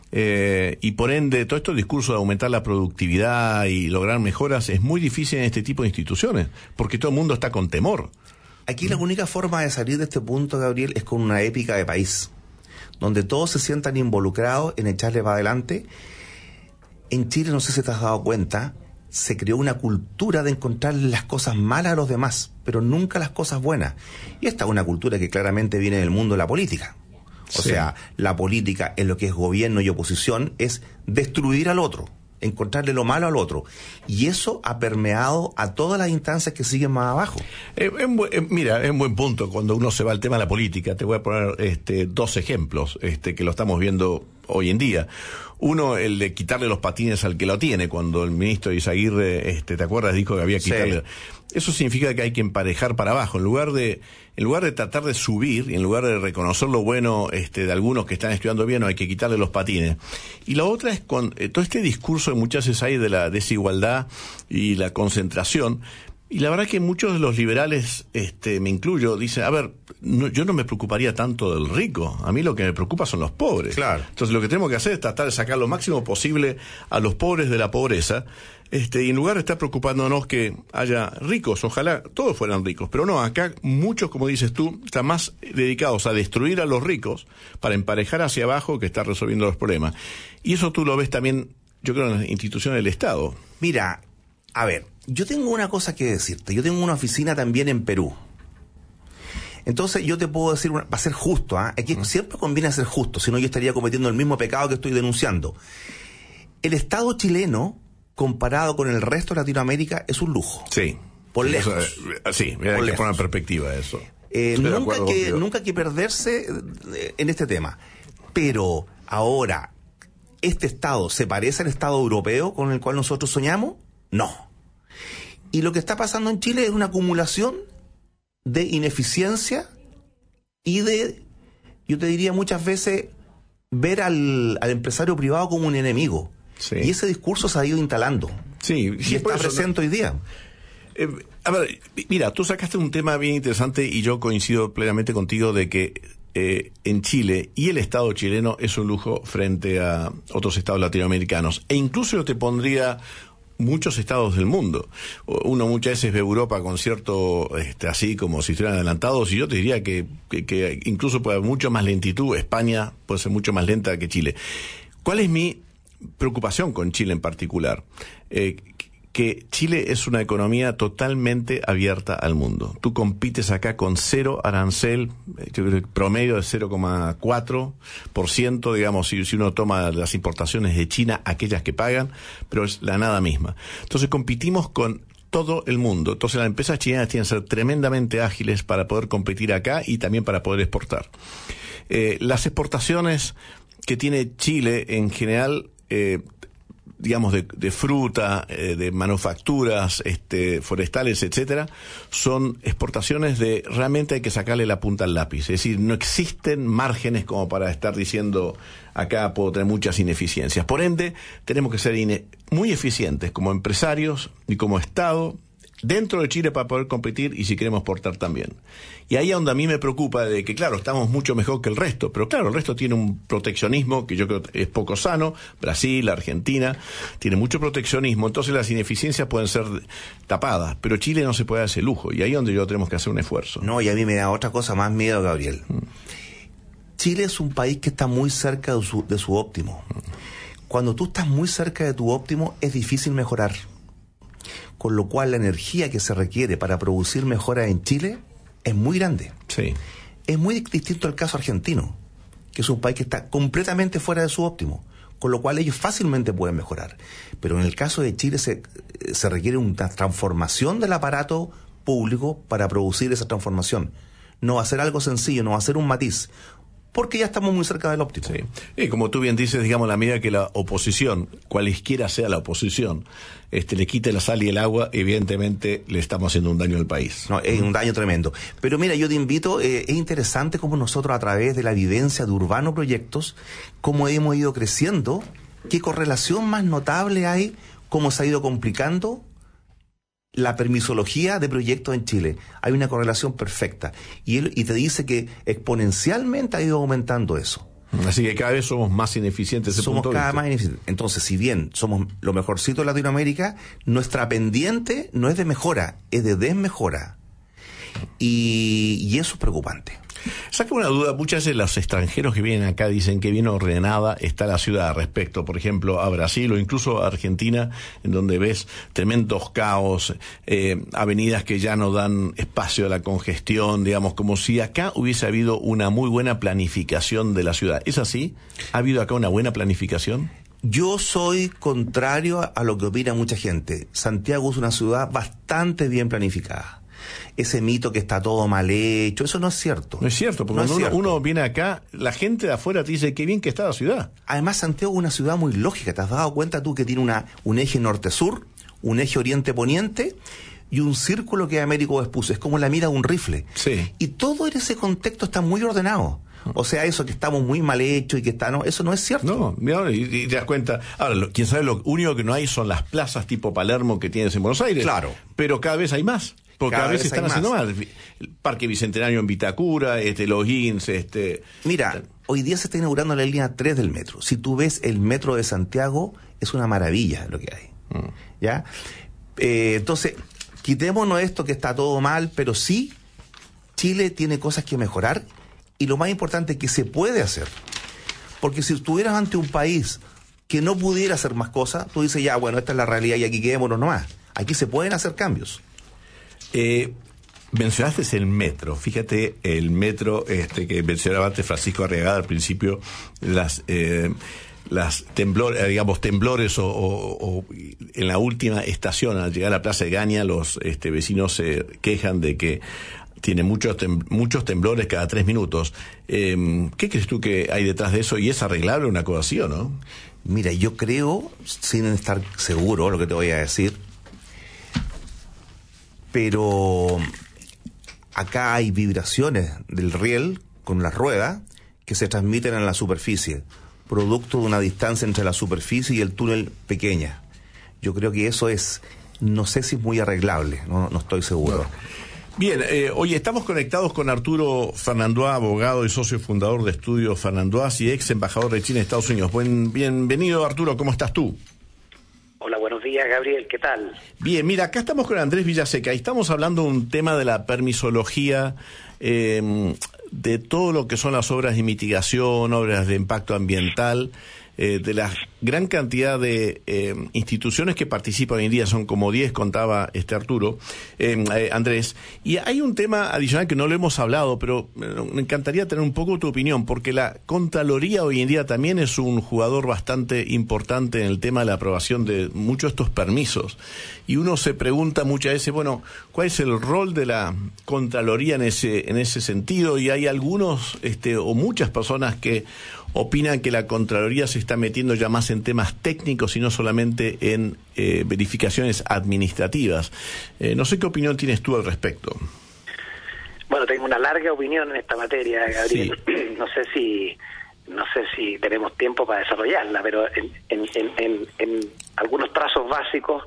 S2: Eh, y por ende, todo esto el discurso de aumentar la productividad y lograr mejoras es muy difícil en este tipo de instituciones, porque todo el mundo está con temor.
S13: Aquí la única forma de salir de este punto, Gabriel, es con una épica de país. donde todos se sientan involucrados en echarle para adelante. En Chile, no sé si te has dado cuenta, se creó una cultura de encontrar las cosas malas a los demás, pero nunca las cosas buenas. Y esta es una cultura que claramente viene del mundo de la política. O sí. sea, la política en lo que es gobierno y oposición es destruir al otro, encontrarle lo malo al otro. Y eso ha permeado a todas las instancias que siguen más abajo.
S2: Eh, eh, mira, es un buen punto cuando uno se va al tema de la política. Te voy a poner este, dos ejemplos este, que lo estamos viendo hoy en día. Uno, el de quitarle los patines al que lo tiene, cuando el ministro Izaguirre, este, ¿te acuerdas? Dijo que había que quitarle. Sí. Eso significa que hay que emparejar para abajo. En lugar de, en lugar de tratar de subir, y en lugar de reconocer lo bueno este, de algunos que están estudiando bien, no hay que quitarle los patines. Y la otra es con eh, todo este discurso que muchas veces hay de la desigualdad y la concentración. Y la verdad que muchos de los liberales, este, me incluyo, dicen, a ver, no, yo no me preocuparía tanto del rico, a mí lo que me preocupa son los pobres. Claro. Entonces lo que tenemos que hacer es tratar de sacar lo máximo posible a los pobres de la pobreza, este, y en lugar de estar preocupándonos que haya ricos, ojalá todos fueran ricos, pero no, acá muchos, como dices tú, están más dedicados a destruir a los ricos para emparejar hacia abajo que estar resolviendo los problemas. Y eso tú lo ves también, yo creo, en las instituciones del Estado.
S13: Mira, a ver, yo tengo una cosa que decirte. Yo tengo una oficina también en Perú. Entonces yo te puedo decir, para ser justo, ¿eh? Aquí uh-huh. siempre conviene ser justo, si no yo estaría cometiendo el mismo pecado que estoy denunciando. El Estado chileno, comparado con el resto de Latinoamérica, es un lujo.
S2: Sí.
S13: Por lejos.
S2: Eso, sí, mira, hay que poner en perspectiva eso.
S13: Eh, nunca, hay que, nunca hay que perderse en este tema. Pero ahora, ¿este Estado se parece al Estado europeo con el cual nosotros soñamos? No. Y lo que está pasando en Chile es una acumulación de ineficiencia y de, yo te diría muchas veces, ver al, al empresario privado como un enemigo. Sí. Y ese discurso se ha ido instalando.
S2: Sí,
S13: y está presente no... hoy día.
S2: Eh, a ver, mira, tú sacaste un tema bien interesante y yo coincido plenamente contigo de que eh, en Chile y el Estado chileno es un lujo frente a otros estados latinoamericanos. E incluso yo te pondría muchos estados del mundo. Uno muchas veces ve Europa con cierto, este, así como si estuvieran adelantados, y yo te diría que, que, que incluso puede haber mucho más lentitud. España puede ser mucho más lenta que Chile. ¿Cuál es mi preocupación con Chile en particular? Eh, que Chile es una economía totalmente abierta al mundo. Tú compites acá con cero arancel, yo creo que promedio de cero coma cuatro por ciento, digamos, si, si uno toma las importaciones de China, aquellas que pagan, pero es la nada misma. Entonces competimos con todo el mundo. Entonces las empresas chilenas tienen que ser tremendamente ágiles para poder competir acá y también para poder exportar. Eh, las exportaciones que tiene Chile en general, eh, digamos, de, de fruta, eh, de manufacturas, este, forestales, etcétera, son exportaciones de realmente hay que sacarle la punta al lápiz. Es decir, no existen márgenes como para estar diciendo acá puedo tener muchas ineficiencias. Por ende, tenemos que ser ine- muy eficientes como empresarios y como Estado dentro de Chile para poder competir y si queremos exportar también. Y ahí es donde a mí me preocupa de que, claro, estamos mucho mejor que el resto, pero claro, el resto tiene un proteccionismo que yo creo que es poco sano. Brasil, Argentina, tiene mucho proteccionismo, entonces las ineficiencias pueden ser tapadas, pero Chile no se puede dar ese lujo, y ahí es donde yo tenemos que hacer un esfuerzo.
S13: No, y a mí me da otra cosa más miedo, Gabriel. Mm. Chile es un país que está muy cerca de su, de su óptimo. Mm. Cuando tú estás muy cerca de tu óptimo, es difícil mejorar. Con lo cual la energía que se requiere para producir mejoras en Chile es muy grande.
S2: Sí.
S13: Es muy distinto al caso argentino, que es un país que está completamente fuera de su óptimo, con lo cual ellos fácilmente pueden mejorar. Pero en el caso de Chile se, se requiere una transformación del aparato público para producir esa transformación. No va a ser algo sencillo, no va a ser un matiz, porque ya estamos muy cerca del óptimo.
S2: Sí. Y como tú bien dices, digamos, la medida que la oposición, cualesquiera sea la oposición, este, le quite la sal y el agua, evidentemente le estamos haciendo un daño al país.
S13: No, es un daño tremendo. Pero mira, yo te invito, eh, es interesante cómo nosotros a través de la vivencia de Urbano Proyectos, cómo hemos ido creciendo, qué correlación más notable hay, cómo se ha ido complicando la permisología de proyectos en Chile. Hay una correlación perfecta. Y, él, y te dice que exponencialmente ha ido aumentando eso.
S2: Así que cada vez somos más ineficientes. Ese
S13: somos
S2: punto
S13: cada vez más ineficientes. Entonces, si bien somos lo mejorcito de Latinoamérica, nuestra pendiente no es de mejora, es de desmejora. Y, y eso es preocupante.
S2: Saca una duda, muchas veces los extranjeros que vienen acá dicen que bien ordenada está la ciudad respecto, por ejemplo, a Brasil o incluso a Argentina, en donde ves tremendos caos, eh, avenidas que ya no dan espacio a la congestión, digamos, como si acá hubiese habido una muy buena planificación de la ciudad. ¿Es así? ¿Ha habido acá una buena planificación?
S13: Yo soy contrario a lo que opina mucha gente. Santiago es una ciudad bastante bien planificada. Ese mito que está todo mal hecho, eso no es cierto.
S2: No es cierto, porque
S13: no
S2: cuando
S13: es
S2: uno,
S13: cierto.
S2: uno viene acá, la gente de afuera te dice qué bien que está la ciudad.
S13: Además, Santiago es una ciudad muy lógica. ¿Te has dado cuenta tú que tiene una, un eje norte-sur, un eje oriente-poniente y un círculo que es Américo Vespucio? Es como la mira de un rifle.
S2: Sí.
S13: Y todo en ese contexto está muy ordenado. O sea, eso que estamos muy mal hechos y que está, no, eso no es cierto.
S2: No, mira, y, y te das cuenta. Ahora, lo, quién sabe, lo único que no hay son las plazas tipo Palermo que tienes en Buenos Aires.
S13: Claro.
S2: Pero cada vez hay más. Porque cada, cada vez, vez están haciendo más. más. El Parque Bicentenario en Vitacura, este, los Ins, este.
S13: Mira, hoy día se está inaugurando la línea tres del metro. Si tú ves el metro de Santiago, es una maravilla lo que hay. Mm. ¿Ya? Eh, entonces, quitémonos esto que está todo mal, pero sí, Chile tiene cosas que mejorar. Y lo más importante es que se puede hacer. Porque si estuvieras ante un país que no pudiera hacer más cosas, tú dices, ya, bueno, esta es la realidad y aquí quedémonos nomás. Aquí se pueden hacer cambios.
S2: Eh, mencionaste el metro. Fíjate, el metro este que mencionaba antes Francisco Arriagada al principio, las... Eh, las temblores, digamos, temblores o, o, o en la última estación, al llegar a la Plaza de Gaña, los este, vecinos se quejan de que tiene muchos tem muchos temblores cada tres minutos. Eh, ¿Qué crees tú que hay detrás de eso? ¿Y es arreglable una cosa así o no?
S13: Mira, yo creo, sin estar seguro lo que te voy a decir, pero acá hay vibraciones del riel con la rueda que se transmiten en la superficie, producto de una distancia entre la superficie y el túnel pequeña. Yo creo que eso es, no sé si es muy arreglable, no, no estoy seguro.
S2: No. Bien, eh, hoy estamos conectados con Arturo Fernandois, abogado y socio fundador de Estudios Fernandois y ex embajador de China en Estados Unidos. Buen, bienvenido, Arturo, ¿cómo estás tú?
S14: Hola, buenos días, Gabriel, ¿qué tal?
S2: Bien, mira, acá estamos con Andrés Villaseca y estamos hablando de un tema de la permisología, eh, de todo lo que son las obras de mitigación, obras de impacto ambiental, eh, de la gran cantidad de eh, instituciones que participan hoy en día, son como diez, contaba este Arturo, eh, eh, Andrés, y hay un tema adicional que no lo hemos hablado, pero me encantaría tener un poco tu opinión, porque la Contraloría hoy en día también es un jugador bastante importante en el tema de la aprobación de muchos de estos permisos, y uno se pregunta muchas veces, bueno, ¿cuál es el rol de la Contraloría en ese, en ese sentido? Y hay algunos, este, o muchas personas que opinan que la Contraloría se está metiendo ya más en temas técnicos y no solamente en eh, verificaciones administrativas. Eh, no sé qué opinión tienes tú al respecto.
S14: Bueno, tengo una larga opinión en esta materia, Gabriel. Sí. No sé si no sé si tenemos tiempo para desarrollarla, pero en, en, en, en, en algunos trazos básicos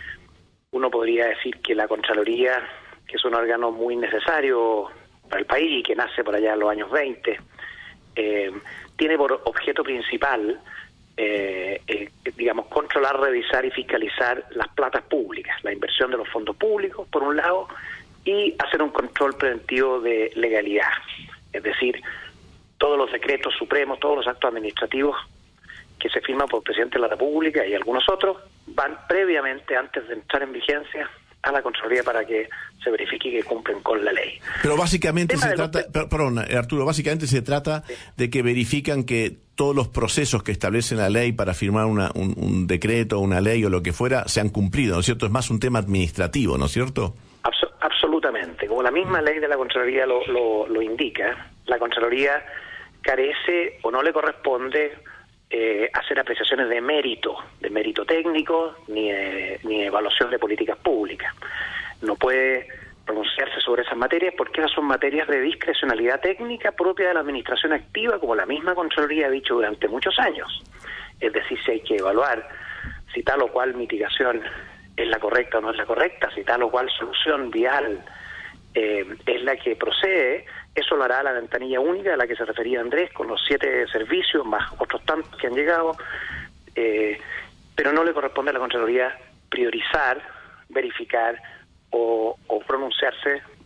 S14: uno podría decir que la Contraloría, que es un órgano muy necesario para el país y que nace por allá en los años veinte, eh, tiene por objeto principal, eh, eh, digamos, controlar, revisar y fiscalizar las platas públicas, la inversión de los fondos públicos, por un lado, y hacer un control preventivo de legalidad. Es decir, todos los decretos supremos, todos los actos administrativos que se firman por el presidente de la República y algunos otros, van previamente, antes de entrar en vigencia, a la Contraloría para que se verifique que cumplen con la ley.
S2: Pero básicamente se trata, per, perdón, Arturo, básicamente se trata sí. de que verifican que todos los procesos que establecen la ley para firmar una, un, un decreto, una ley o lo que fuera, se han cumplido, ¿no es cierto? Es más un tema administrativo, ¿no es cierto?
S14: Abs- absolutamente. Como la misma ley de la Contraloría lo, lo, lo indica, la Contraloría carece o no le corresponde Eh, hacer apreciaciones de mérito, de mérito técnico, ni de, ni de evaluación de políticas públicas. No puede pronunciarse sobre esas materias porque esas son materias de discrecionalidad técnica propia de la administración activa, como la misma Contraloría ha dicho durante muchos años. Es decir, si hay que evaluar si tal o cual mitigación es la correcta o no es la correcta, si tal o cual solución vial eh, es la que procede, eso lo hará la ventanilla única a la que se refería Andrés, con los siete servicios, más otros tantos que han llegado, eh, pero no le corresponde a la Contraloría priorizar, verificar o, o pronunciarse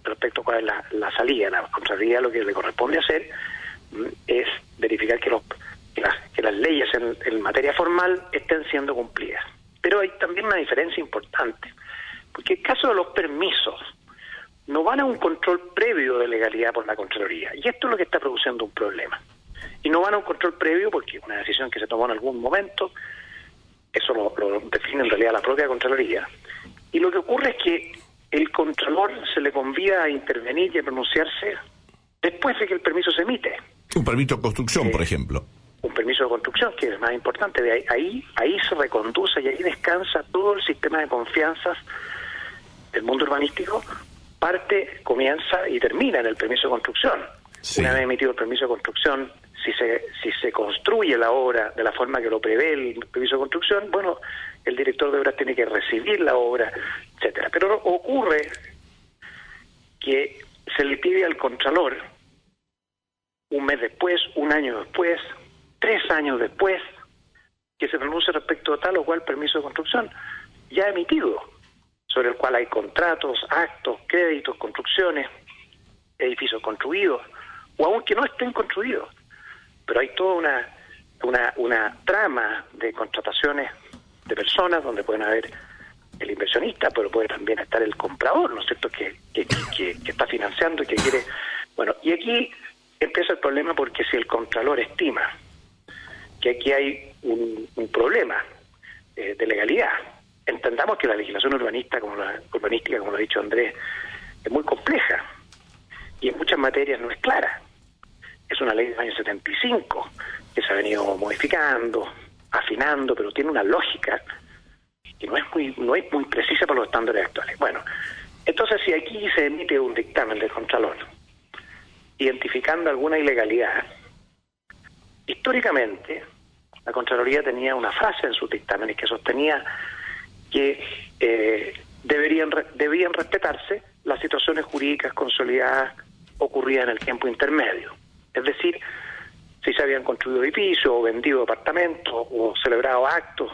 S14: respecto a cuál es la, la salida. La Contraloría lo que le corresponde hacer mm, es verificar que, los, que, las, que las leyes en, en materia formal estén siendo cumplidas. Pero hay también una diferencia importante, porque el caso de los permisos no van a un control previo de legalidad por la Contraloría, y esto es lo que está produciendo un problema. Y no van a un control previo porque es una decisión que se tomó en algún momento, eso lo, lo define en realidad la propia Contraloría, y lo que ocurre es que el Contralor se le convida a intervenir y a pronunciarse después de que el permiso se emite.
S2: Un permiso de construcción, eh, por ejemplo.
S14: Un permiso de construcción, que es más importante. De ahí, ahí, ahí se reconduce y ahí descansa todo el sistema de confianzas del mundo urbanístico. Parte, comienza y termina en el permiso de construcción. Sí. Una vez emitido el permiso de construcción, si se si se construye la obra de la forma que lo prevé el permiso de construcción, bueno, el director de obras tiene que recibir la obra, etcétera. Pero ocurre que se le pide al Contralor un mes después, un año después, tres años después, que se pronuncie respecto a tal o cual permiso de construcción ya emitido, sobre el cual hay contratos, actos, créditos, construcciones, edificios construidos, o aunque no estén construidos. Pero hay toda una, una, una trama de contrataciones de personas donde pueden haber el inversionista, pero puede también estar el comprador, ¿no es cierto?, que, que, que, que está financiando y que quiere... Bueno, y aquí empieza el problema, porque si el Contralor estima que aquí hay un, un problema eh, de legalidad, entendamos que la legislación urbanista, como la, urbanística, como lo ha dicho Andrés, es muy compleja y en muchas materias no es clara. Es una ley del año setenta y cinco que se ha venido modificando, afinando, pero tiene una lógica que no es muy no es muy precisa para los estándares actuales. Bueno, entonces si aquí se emite un dictamen del Contralor identificando alguna ilegalidad, históricamente la Contraloría tenía una frase en sus dictámenes que sostenía que eh, deberían debían respetarse las situaciones jurídicas consolidadas ocurridas en el tiempo intermedio. Es decir, si se habían construido edificios o vendido apartamentos o celebrado actos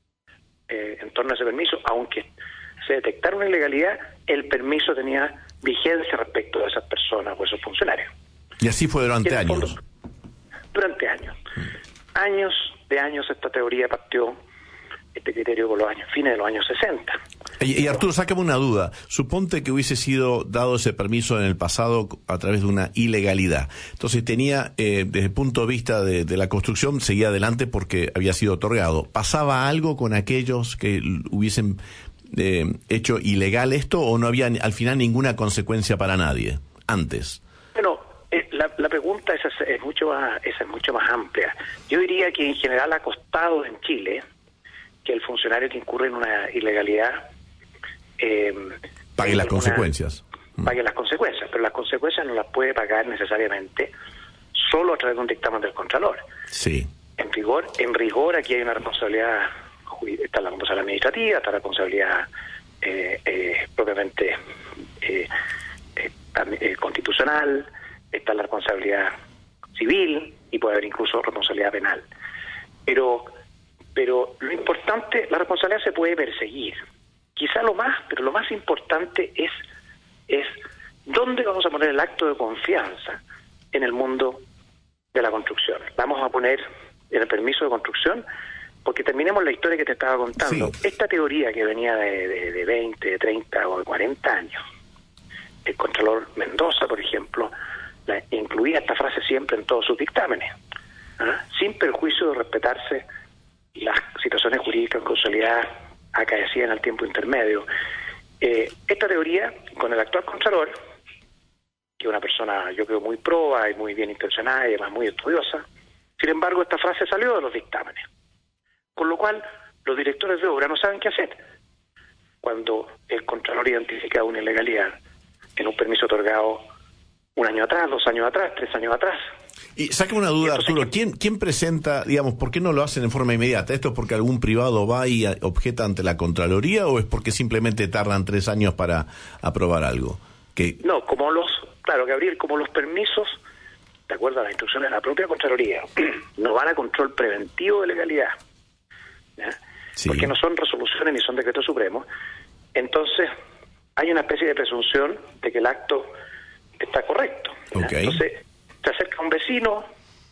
S14: eh, en torno a ese permiso, aunque se detectara una ilegalidad, el permiso tenía vigencia respecto de esas personas o esos funcionarios.
S2: Y así fue durante años.
S14: Fondo, durante años. Mm. Años de años esta teoría partió, este criterio, con los años, fines de los años sesenta.
S2: Y, y Arturo, sácame una duda. Suponte que hubiese sido dado ese permiso en el pasado a través de una ilegalidad. Entonces tenía, eh, desde el punto de vista de, de la construcción, seguía adelante porque había sido otorgado. ¿Pasaba algo con aquellos que hubiesen eh, hecho ilegal esto, o no había al final ninguna consecuencia para nadie antes?
S14: Bueno, eh, la, la pregunta esa es, es mucho más, esa es mucho más amplia. Yo diría que en general ha costado en Chile que el funcionario que incurre en una ilegalidad eh,
S2: pague las consecuencias.
S14: Pague las consecuencias, pero las consecuencias no las puede pagar necesariamente solo a través de un dictamen del Contralor.
S2: Sí.
S14: En rigor, en rigor aquí hay una responsabilidad, está la responsabilidad administrativa, está la responsabilidad eh, eh, propiamente eh, eh, eh, constitucional, está la responsabilidad civil y puede haber incluso responsabilidad penal. Pero Pero lo importante, la responsabilidad se puede perseguir. Quizá lo más, pero lo más importante es, es dónde vamos a poner el acto de confianza en el mundo de la construcción. Vamos a poner en el permiso de construcción, porque terminemos la historia que te estaba contando. Sí. Esta teoría que venía de, de, de veinte, de treinta o de cuarenta años, el Contralor Mendoza, por ejemplo, la, incluía esta frase siempre en todos sus dictámenes, ¿ah? Sin perjuicio de respetarse las situaciones jurídicas consolidadas acaecidas en el tiempo intermedio. Eh, esta teoría, con el actual Contralor, que es una persona, yo creo, muy proba y muy bien intencionada y además muy estudiosa, sin embargo, esta frase salió de los dictámenes. Con lo cual, los directores de obra no saben qué hacer cuando el Contralor identifica una ilegalidad en un permiso otorgado un año atrás, dos años atrás, tres años atrás.
S2: Y sáqueme una duda, entonces, Arturo, ¿quién, ¿quién presenta, digamos, por qué no lo hacen en forma inmediata? ¿Esto es porque algún privado va y objeta ante la Contraloría, o es porque simplemente tardan tres años para aprobar algo? Que...
S14: No, como los, claro, Gabriel, como los permisos, de acuerdo a las instrucciones de la propia Contraloría, no van a control preventivo de legalidad, ¿ya? Sí. Porque no son resoluciones ni son decretos supremos. Entonces, hay una especie de presunción de que el acto está correcto.
S2: Okay.
S14: Entonces, se acerca un vecino,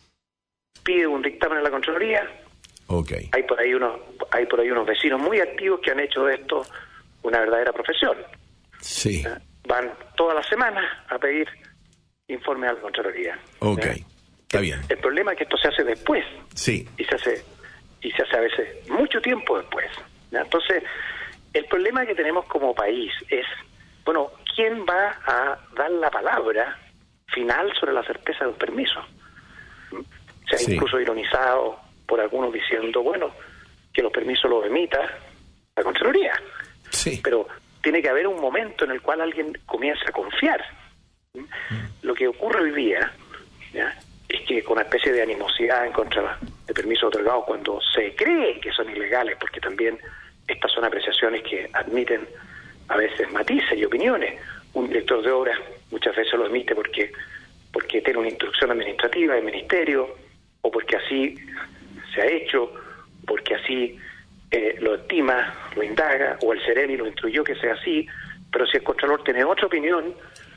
S14: pide un dictamen a la Contraloría.
S2: Okay.
S14: Hay por ahí unos, hay por ahí unos vecinos muy activos que han hecho de esto una verdadera profesión.
S2: Sí.
S14: Van todas las semanas a pedir informe a la Contraloría.
S2: Ok,
S14: ¿Eh?
S2: está bien.
S14: El problema es que esto se hace después.
S2: Sí.
S14: Y se hace, y se hace a veces mucho tiempo después. ¿Ya? Entonces, el problema que tenemos como país es, bueno, ¿quién va a dar la palabra final sobre la certeza de un permiso? Se ha
S2: Sí.
S14: incluso ironizado por algunos diciendo, bueno, que los permisos los emita la Contraloría.
S2: Sí.
S14: Pero tiene que haber un momento en el cual alguien comienza a confiar. ¿Mm? Lo que ocurre hoy día, ¿ya?, es que con una especie de animosidad en contra de permisos otorgados cuando se cree que son ilegales, porque también estas son apreciaciones que admiten a veces matices y opiniones. Un director de obra muchas veces lo emite porque porque tiene una instrucción administrativa del ministerio, o porque así se ha hecho, porque así eh, lo estima, lo indaga, o el Ceremi lo instruyó que sea así. Pero si el Contralor tiene otra opinión,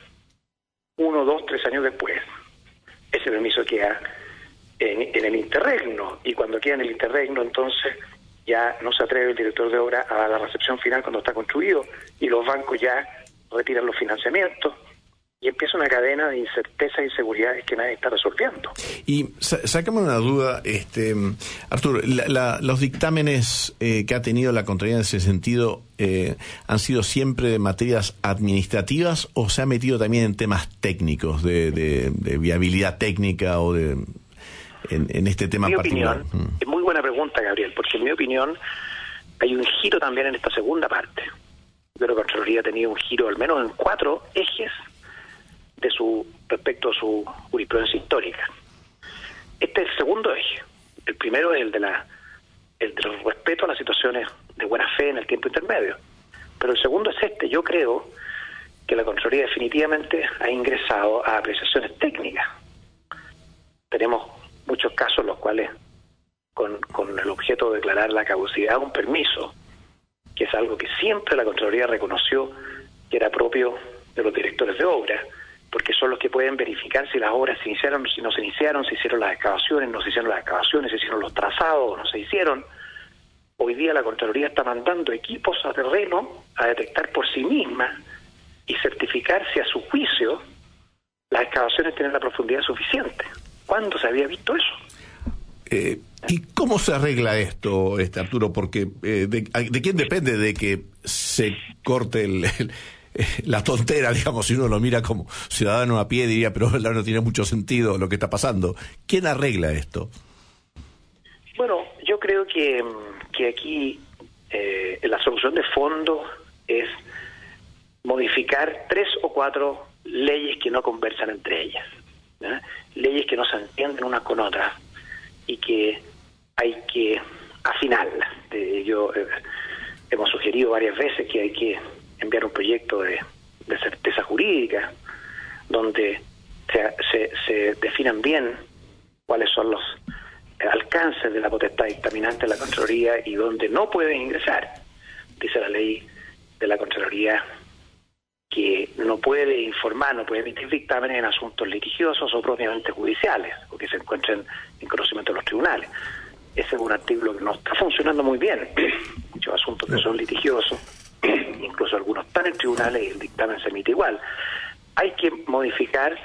S14: uno, dos, tres años después, ese permiso queda en, en el interregno, y cuando queda en el interregno, entonces ya no se atreve el director de obra a la recepción final cuando está construido, y los bancos ya retiran los financiamientos, y empieza una cadena de incertezas e inseguridades que nadie está resolviendo.
S2: Y sa- sácame una duda, este Arturo, la, la, los dictámenes eh, que ha tenido la Contraloría en ese sentido eh, han sido siempre de materias administrativas, o se ha metido también en temas técnicos de, de, de viabilidad técnica o de en, en este tema
S14: Mi
S2: particular?
S14: opinión,
S2: Mm.
S14: es muy buena pregunta, Gabriel, porque en mi opinión hay un giro también en esta segunda parte. Yo creo que la Contraloría ha tenido un giro al menos en cuatro ejes de su respecto a su jurisprudencia histórica. Este es el segundo eje. El primero es el de la el del respeto a las situaciones de buena fe en el tiempo intermedio. Pero el segundo es este. Yo creo que la Contraloría definitivamente ha ingresado a apreciaciones técnicas. Tenemos muchos casos en los cuales, con, con el objeto de declarar la caducidad de un permiso, que es algo que siempre la Contraloría reconoció que era propio de los directores de obra, porque son los que pueden verificar si las obras se iniciaron, si no se iniciaron, si hicieron las excavaciones, no se hicieron las excavaciones, si hicieron los trazados o no se hicieron. Hoy día la Contraloría está mandando equipos a terreno a detectar por sí misma y certificar si a su juicio las excavaciones tienen la profundidad suficiente. ¿Cuándo se había visto eso?
S2: Eh, ¿Y cómo se arregla esto, este Arturo? Porque eh, de, ¿de quién depende de que se corte el, el, la tontera, digamos? Si uno lo mira como ciudadano a pie, diría, pero no tiene mucho sentido lo que está pasando. ¿Quién arregla esto?
S14: Bueno, yo creo que, que aquí eh, la solución de fondo es modificar tres o cuatro leyes que no conversan entre ellas, ¿eh? Leyes que no se entienden unas con otras y que hay que afinarlas. Eh, yo eh, hemos sugerido varias veces que hay que enviar un proyecto de, de certeza jurídica donde se, se, se definan bien cuáles son los alcances de la potestad dictaminante de la Contraloría y donde no pueden ingresar. Dice la ley de la Contraloría que no puede informar, no puede emitir dictámenes en asuntos litigiosos o propiamente judiciales, o que se encuentren en conocimiento de los tribunales. Ese es un artículo que no está funcionando muy bien. Muchos asuntos que son litigiosos, incluso algunos están en tribunales y el dictamen se emite igual. Hay que modificar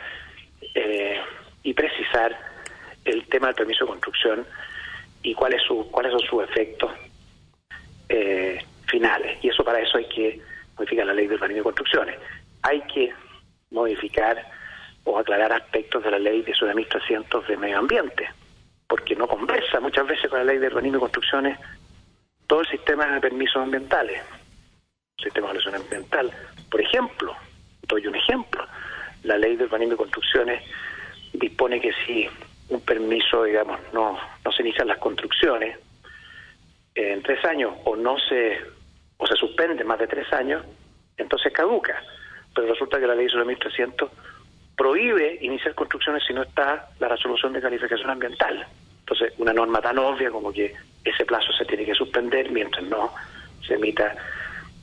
S14: eh, y precisar el tema del permiso de construcción y cuáles su, cuáles son sus efectos eh, finales. Y eso para eso hay que modificar la ley de urbanismo y construcciones. Hay que modificar o aclarar aspectos de la ley de Ciudad mil trescientos de medio ambiente, porque no conversa muchas veces con la ley de urbanismo y construcciones todo el sistema de permisos ambientales, el sistema de evaluación ambiental. Por ejemplo, doy un ejemplo, la ley de urbanismo y construcciones dispone que si un permiso, digamos, no, no se inician las construcciones eh, en tres años o no se o se suspende más de tres años, entonces caduca. Pero resulta que la ley sobre mil trescientos prohíbe iniciar construcciones si no está la resolución de calificación ambiental. Entonces, una norma tan obvia como que ese plazo se tiene que suspender mientras no se emita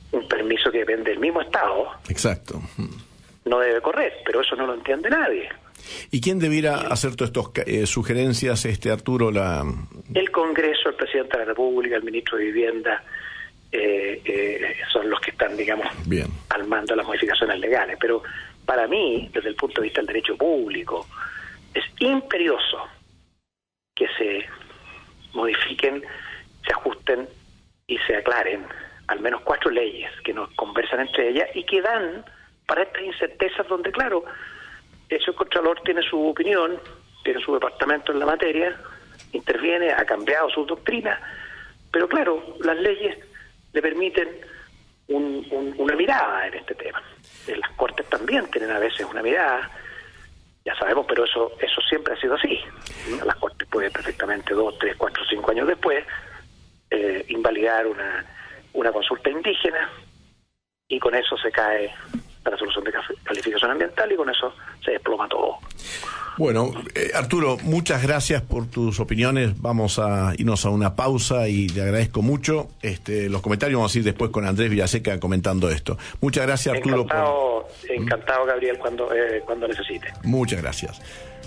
S14: un permiso que depende del mismo Estado.
S2: Exacto.
S14: No debe correr, pero eso no lo entiende nadie.
S2: ¿Y quién debiera hacer todas estas eh, sugerencias, este Arturo? La...
S14: El Congreso, el Presidente de la República, el Ministro de Vivienda, eh, eh, son los que están, digamos,
S2: Bien.
S14: al mando de las modificaciones legales. Pero para mí, desde el punto de vista del derecho público, es imperioso que se modifiquen, se ajusten y se aclaren al menos cuatro leyes que nos conversan entre ellas y que dan para estas incertezas donde, claro, el señor Contralor tiene su opinión, tiene su departamento en la materia, interviene, ha cambiado su doctrina, pero claro, las leyes le permiten un, un, una mirada en este tema. Las Cortes también tienen a veces una mirada, ya sabemos, pero eso eso siempre ha sido así. Las Cortes pueden perfectamente dos, tres, cuatro, cinco años después eh, invalidar una, una consulta indígena y con eso se cae la resolución de calificación ambiental y con eso se desploma todo.
S2: Bueno, eh, Arturo, muchas gracias por tus opiniones. Vamos a irnos a una pausa y le agradezco mucho. Este, los comentarios vamos a ir después con Andrés Villaseca comentando esto. Muchas gracias, Arturo.
S14: Encantado, por... encantado Gabriel, cuando, eh, cuando necesite.
S2: Muchas gracias.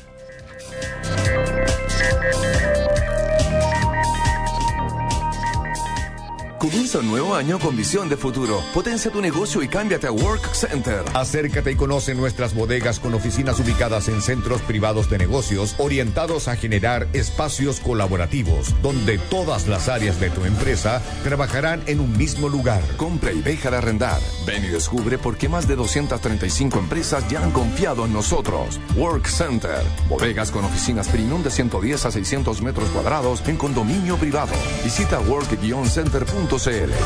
S3: Comienza un nuevo año con visión de futuro. Potencia tu negocio y cámbiate a Work Center.
S1: Acércate y conoce nuestras bodegas con oficinas ubicadas en centros privados de negocios orientados a generar espacios colaborativos donde todas las áreas de tu empresa trabajarán en un mismo lugar.
S3: Compra y deja de arrendar. Ven y descubre por qué más de doscientas treinta y cinco empresas ya han confiado en nosotros. Work Center. Bodegas con oficinas premium de ciento diez a seiscientos metros cuadrados en condominio privado. Visita work center punto c l.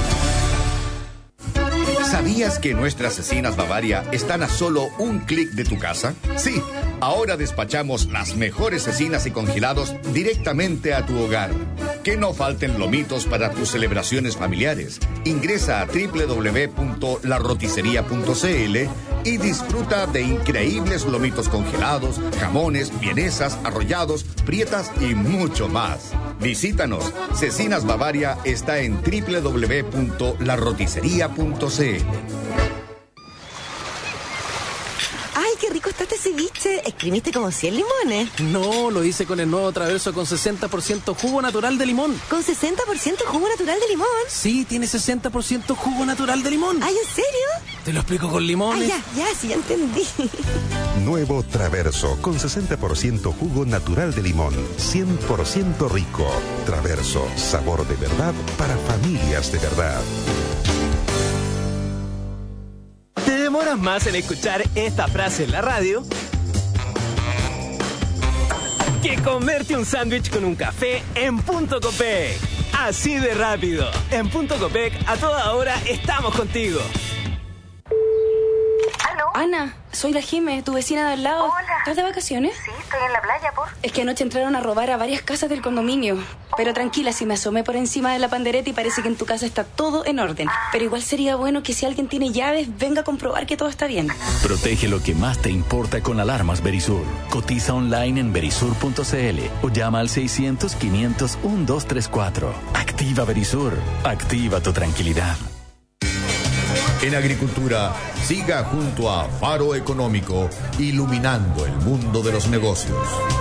S1: ¿Sabías que nuestras cecinas Bavaria están a solo un clic de tu casa? Sí, ahora despachamos las mejores cecinas y congelados directamente a tu hogar. Que no falten lomitos para tus celebraciones familiares. Ingresa a doble u doble u doble u punto la roticería punto c l y disfruta de increíbles lomitos congelados, jamones, vienesas, arrollados, prietas y mucho más. Visítanos. Cecinas Bavaria está en doble u doble u doble u punto la roticería punto c l.
S15: ¡Ay, qué rico está este ceviche! ¿Exprimiste como cien limones?
S11: No, lo hice con el nuevo Traverso con sesenta por ciento jugo natural de limón.
S15: ¿Con sesenta por ciento jugo natural de limón?
S11: Sí, tiene sesenta por ciento jugo natural de limón.
S15: ¿Ay, en serio?
S11: Te lo explico con limones.
S15: Ah, ya, ya, sí, ya entendí.
S16: Nuevo Traverso con sesenta por ciento jugo natural de limón. cien por ciento rico. Traverso, sabor de verdad para familias de verdad.
S17: ¿Te demoras más en escuchar esta frase en la radio que comerte un sándwich con un café en Punto Copec? Así de rápido. En Punto Copec, a toda hora estamos contigo.
S18: ¿Aló?
S19: Ana, soy la Jime, tu vecina de al lado.
S18: Hola.
S19: ¿Estás de vacaciones?
S18: Sí, estoy en la playa, por.
S19: Es que anoche entraron a robar a varias casas del condominio. Pero tranquila, si me asomé por encima de la pandereta y parece que en tu casa está todo en orden.
S18: Ah.
S19: Pero igual sería bueno que si alguien tiene llaves, venga a comprobar que todo está bien.
S20: Protege lo que más te importa con alarmas Verisur. Cotiza online en verisur punto c l o llama al seiscientos, quinientos, doce treinta y cuatro. Activa Verisur. Activa tu tranquilidad.
S1: En agricultura, siga junto a Faro Económico, iluminando el mundo de los negocios.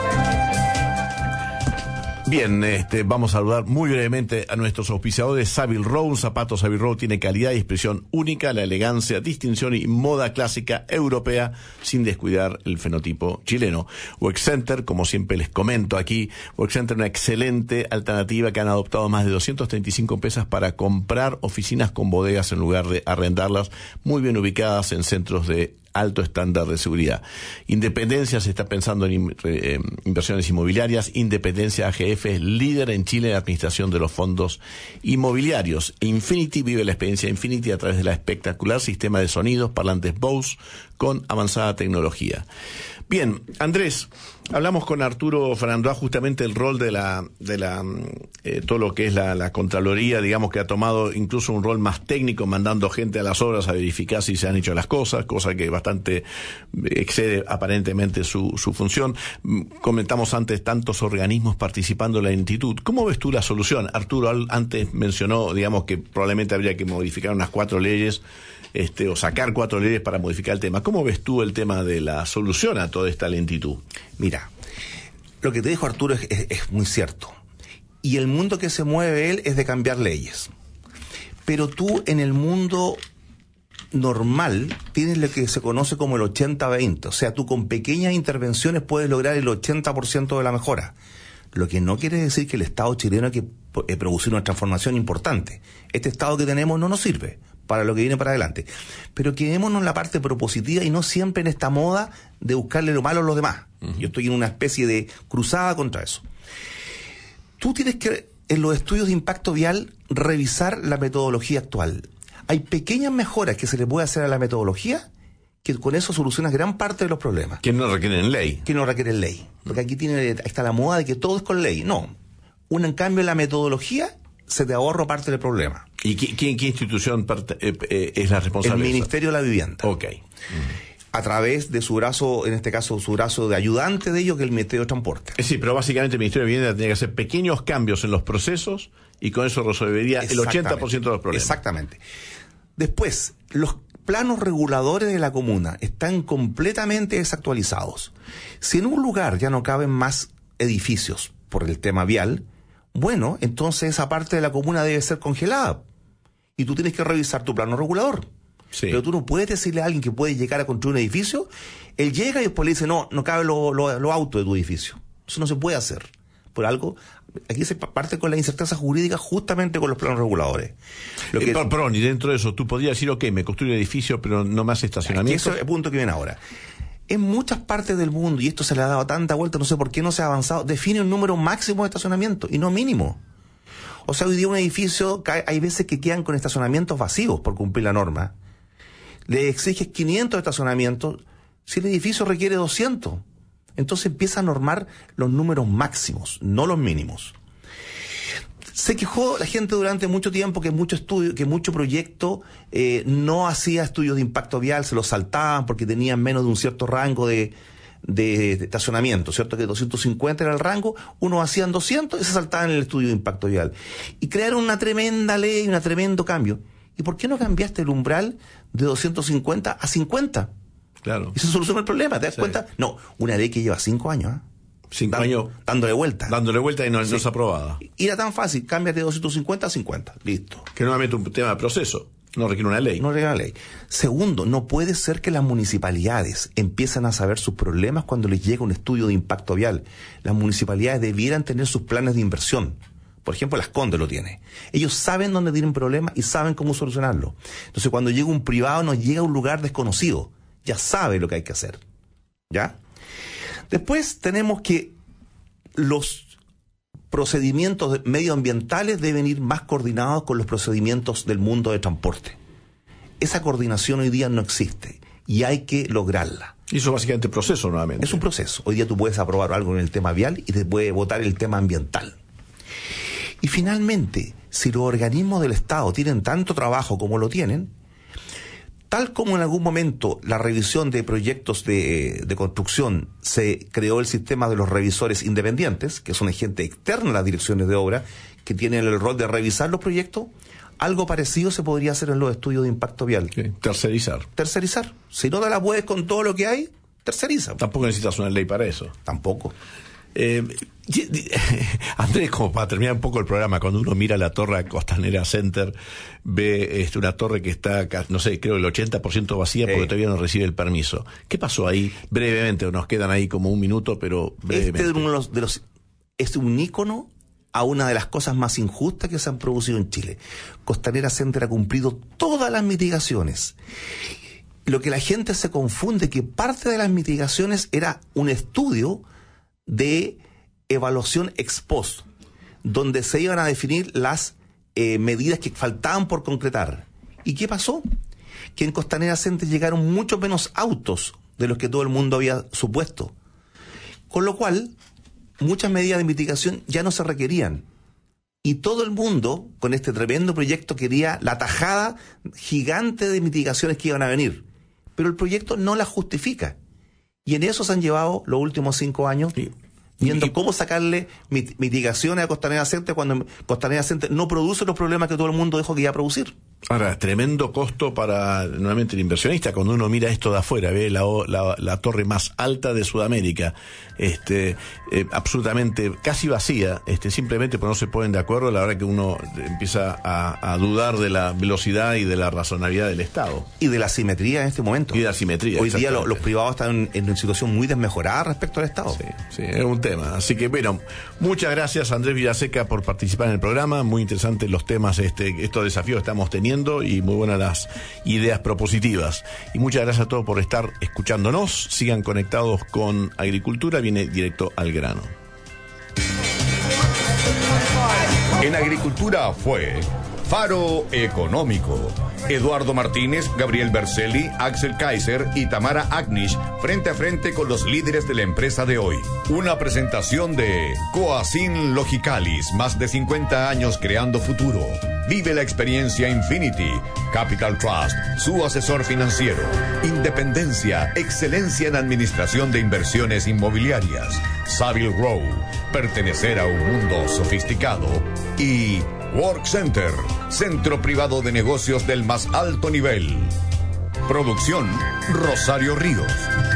S2: Bien, este, vamos a saludar muy brevemente a nuestros auspiciadores. Savile Row, un zapato Savile Row tiene calidad y expresión única, la elegancia, distinción y moda clásica europea, sin descuidar el fenotipo chileno. Work Center, como siempre les comento aquí, Work Center, una excelente alternativa que han adoptado más de doscientas treinta y cinco empresas para comprar oficinas con bodegas en lugar de arrendarlas, muy bien ubicadas en centros de alto estándar de seguridad. Independencia se está pensando en eh, inversiones inmobiliarias. Independencia A G F es líder en Chile en la administración de los fondos inmobiliarios. Infinity vive la experiencia Infinity a través de la espectacular sistema de sonidos, parlantes Bose con avanzada tecnología. Bien, Andrés, hablamos con Arturo Farandoa justamente del rol de la, de la eh, todo lo que es la, la Contraloría, digamos que ha tomado incluso un rol más técnico, mandando gente a las obras a verificar si se han hecho las cosas, cosa que bastante excede aparentemente su, su función. Comentamos antes tantos organismos participando en la entidad. ¿Cómo ves tú la solución? Arturo antes mencionó, digamos, que probablemente habría que modificar unas cuatro leyes, este, o sacar cuatro leyes para modificar el tema. ¿Cómo ves tú el tema de la solución a toda esta lentitud?
S13: Mira, lo que te dijo Arturo es, es, es muy cierto. Y el mundo que se mueve él es de cambiar leyes. Pero tú en el mundo normal tienes lo que se conoce como el ochenta veinte. O sea, tú con pequeñas intervenciones puedes lograr el ochenta por ciento de la mejora. Lo que no quiere decir que el Estado chileno hay que eh, producir una transformación importante. Este Estado que tenemos no nos sirve para lo que viene para adelante. Pero quedémonos en la parte propositiva y no siempre en esta moda de buscarle lo malo a los demás. Uh-huh. Yo estoy en una especie de cruzada contra eso. Tú tienes que, en los estudios de impacto vial, revisar la metodología actual. Hay pequeñas mejoras que se le puede hacer a la metodología que con eso solucionas gran parte de los problemas.
S2: Que no requieren ley.
S13: Que no requieren ley. Porque aquí tiene, está la moda de que todo es con ley. No. Un en cambio en la metodología se te ahorra parte del problema.
S2: ¿Y qué, qué, qué institución parte, eh, eh, es la responsable?
S13: El Ministerio de la Vivienda.
S2: Ok.
S13: A través de su brazo, en este caso su brazo de ayudante de ello, que es el Ministerio de Transporte.
S2: Eh, sí, pero básicamente el Ministerio de Vivienda tiene que hacer pequeños cambios en los procesos y con eso resolvería el ochenta por ciento de los problemas.
S13: Exactamente. Después, los planos reguladores de la comuna están completamente desactualizados. Si en un lugar ya no caben más edificios por el tema vial, bueno, entonces esa parte de la comuna debe ser congelada. Y tú tienes que revisar tu plano regulador. Sí. Pero tú no puedes decirle a alguien que puede llegar a construir un edificio, él llega y después le dice, no, no cabe lo, lo, lo auto de tu edificio. Eso no se puede hacer. Por algo, aquí se parte con la incerteza jurídica justamente con los planos reguladores. Lo que,
S2: eh, perdón, y dentro de eso, tú podrías decir, ok, me construyo un edificio, pero no más estacionamiento.
S13: Eso es el punto que viene ahora. En muchas partes del mundo, y esto se le ha dado tanta vuelta, no sé por qué no se ha avanzado, define un número máximo de estacionamiento y no mínimo. O sea, hoy día un edificio, hay veces que quedan con estacionamientos vacíos por cumplir la norma. Le exiges quinientos estacionamientos, si el edificio requiere doscientos. Entonces empieza a normar los números máximos, no los mínimos. Se quejó la gente durante mucho tiempo que mucho estudio, que mucho proyecto eh, no hacía estudios de impacto vial, se los saltaban porque tenían menos de un cierto rango de, de, de estacionamiento, ¿cierto? Que doscientos cincuenta era el rango, unos hacían doscientos y se saltaban en el estudio de impacto vial. Y crearon una tremenda ley, un tremendo cambio. ¿Y por qué no cambiaste el umbral de doscientos cincuenta a cincuenta?
S2: Claro.
S13: Y se soluciona el problema, ¿te das
S2: sí. cuenta?
S13: No, una ley que lleva cinco años, ¿eh?
S2: Cinco
S13: Dan,
S2: años.
S13: Dándole vuelta.
S2: Dándole vuelta y no,
S13: sí.
S2: no es aprobada.
S13: Y era tan fácil, cámbiate de doscientos cincuenta a cincuenta. Listo.
S2: Que nuevamente un tema de proceso. No requiere una ley.
S13: No requiere una ley. Segundo, no puede ser que las municipalidades empiecen a saber sus problemas cuando les llega un estudio de impacto vial. Las municipalidades debieran tener sus planes de inversión. Por ejemplo, Las Condes lo tiene. Ellos saben dónde tienen problemas y saben cómo solucionarlo. Entonces, cuando llega un privado, nos llega a un lugar desconocido. Ya sabe lo que hay que hacer. ¿Ya? Después tenemos que los procedimientos medioambientales deben ir más coordinados con los procedimientos del mundo de transporte. Esa coordinación hoy día no existe y hay que lograrla.
S2: Y eso básicamente es proceso nuevamente.
S13: Es un proceso. Hoy día tú puedes aprobar algo en el tema vial y te puede votar el tema ambiental. Y finalmente, si los organismos del Estado tienen tanto trabajo como lo tienen, tal como en algún momento la revisión de proyectos de, de construcción se creó el sistema de los revisores independientes, que son gente externa a las direcciones de obra, que tienen el rol de revisar los proyectos, algo parecido se podría hacer en los estudios de impacto vial.
S2: Sí, tercerizar.
S13: Tercerizar. Si no te la puedes con todo lo que hay, terceriza.
S2: Tampoco necesitas una ley para eso.
S13: Tampoco.
S2: Eh, Andrés, como para terminar un poco el programa, cuando uno mira la torre Costanera Center, ve este, una torre que está, no sé, creo el ochenta por ciento vacía porque eh. todavía no recibe el permiso. ¿Qué pasó ahí? Brevemente, nos quedan ahí como un minuto, pero brevemente.
S13: Este es uno de los, de los, es un ícono a una de las cosas más injustas que se han producido en Chile. Costanera Center ha cumplido todas las mitigaciones. Lo que la gente se confunde que parte de las mitigaciones era un estudio de evaluación ex post, donde se iban a definir las eh, medidas que faltaban por concretar. ¿Y qué pasó? Que en Costanera Center llegaron mucho menos autos de los que todo el mundo había supuesto. Con lo cual, muchas medidas de mitigación ya no se requerían. Y todo el mundo, con este tremendo proyecto, quería la tajada gigante de mitigaciones que iban a venir. Pero el proyecto no las justifica. Y en eso se han llevado los últimos cinco años, sí, viendo y, cómo sacarle mit- mitigaciones a Costanera Center cuando Costanera Center no produce los problemas que todo el mundo dijo que iba a producir.
S2: Ahora, tremendo costo para, nuevamente, el inversionista. Cuando uno mira esto de afuera, ve la, la, la torre más alta de Sudamérica, este, eh, absolutamente casi vacía, este, simplemente porque no se ponen de acuerdo. La verdad que uno empieza a, a dudar de la velocidad y de la razonabilidad del Estado.
S13: Y de la simetría en este momento.
S2: Y de la simetría.
S13: Hoy día lo, los privados están en, en una situación muy desmejorada respecto al Estado.
S2: Sí, sí, es un tema. Así que, bueno, muchas gracias, Andrés Villaseca, por participar en el programa. Muy interesantes los temas, este, estos desafíos que estamos teniendo. Y muy buenas las ideas propositivas. Y muchas gracias a todos por estar escuchándonos. Sigan conectados con Agricultura, viene directo al grano.
S1: En Agricultura fue Faro Económico. Eduardo Martínez, Gabriel Berselli, Axel Kaiser y Tamara Agnish frente a frente con los líderes de la empresa de hoy. Una presentación de Coacin Logicalis, más de cincuenta años creando futuro. Vive la experiencia Infinity. Capital Trust, su asesor financiero. Independencia, excelencia en administración de inversiones inmobiliarias. Savile Row, pertenecer a un mundo sofisticado. Y Work Center, centro privado de negocios del más alto nivel. Producción, Rosario Ríos.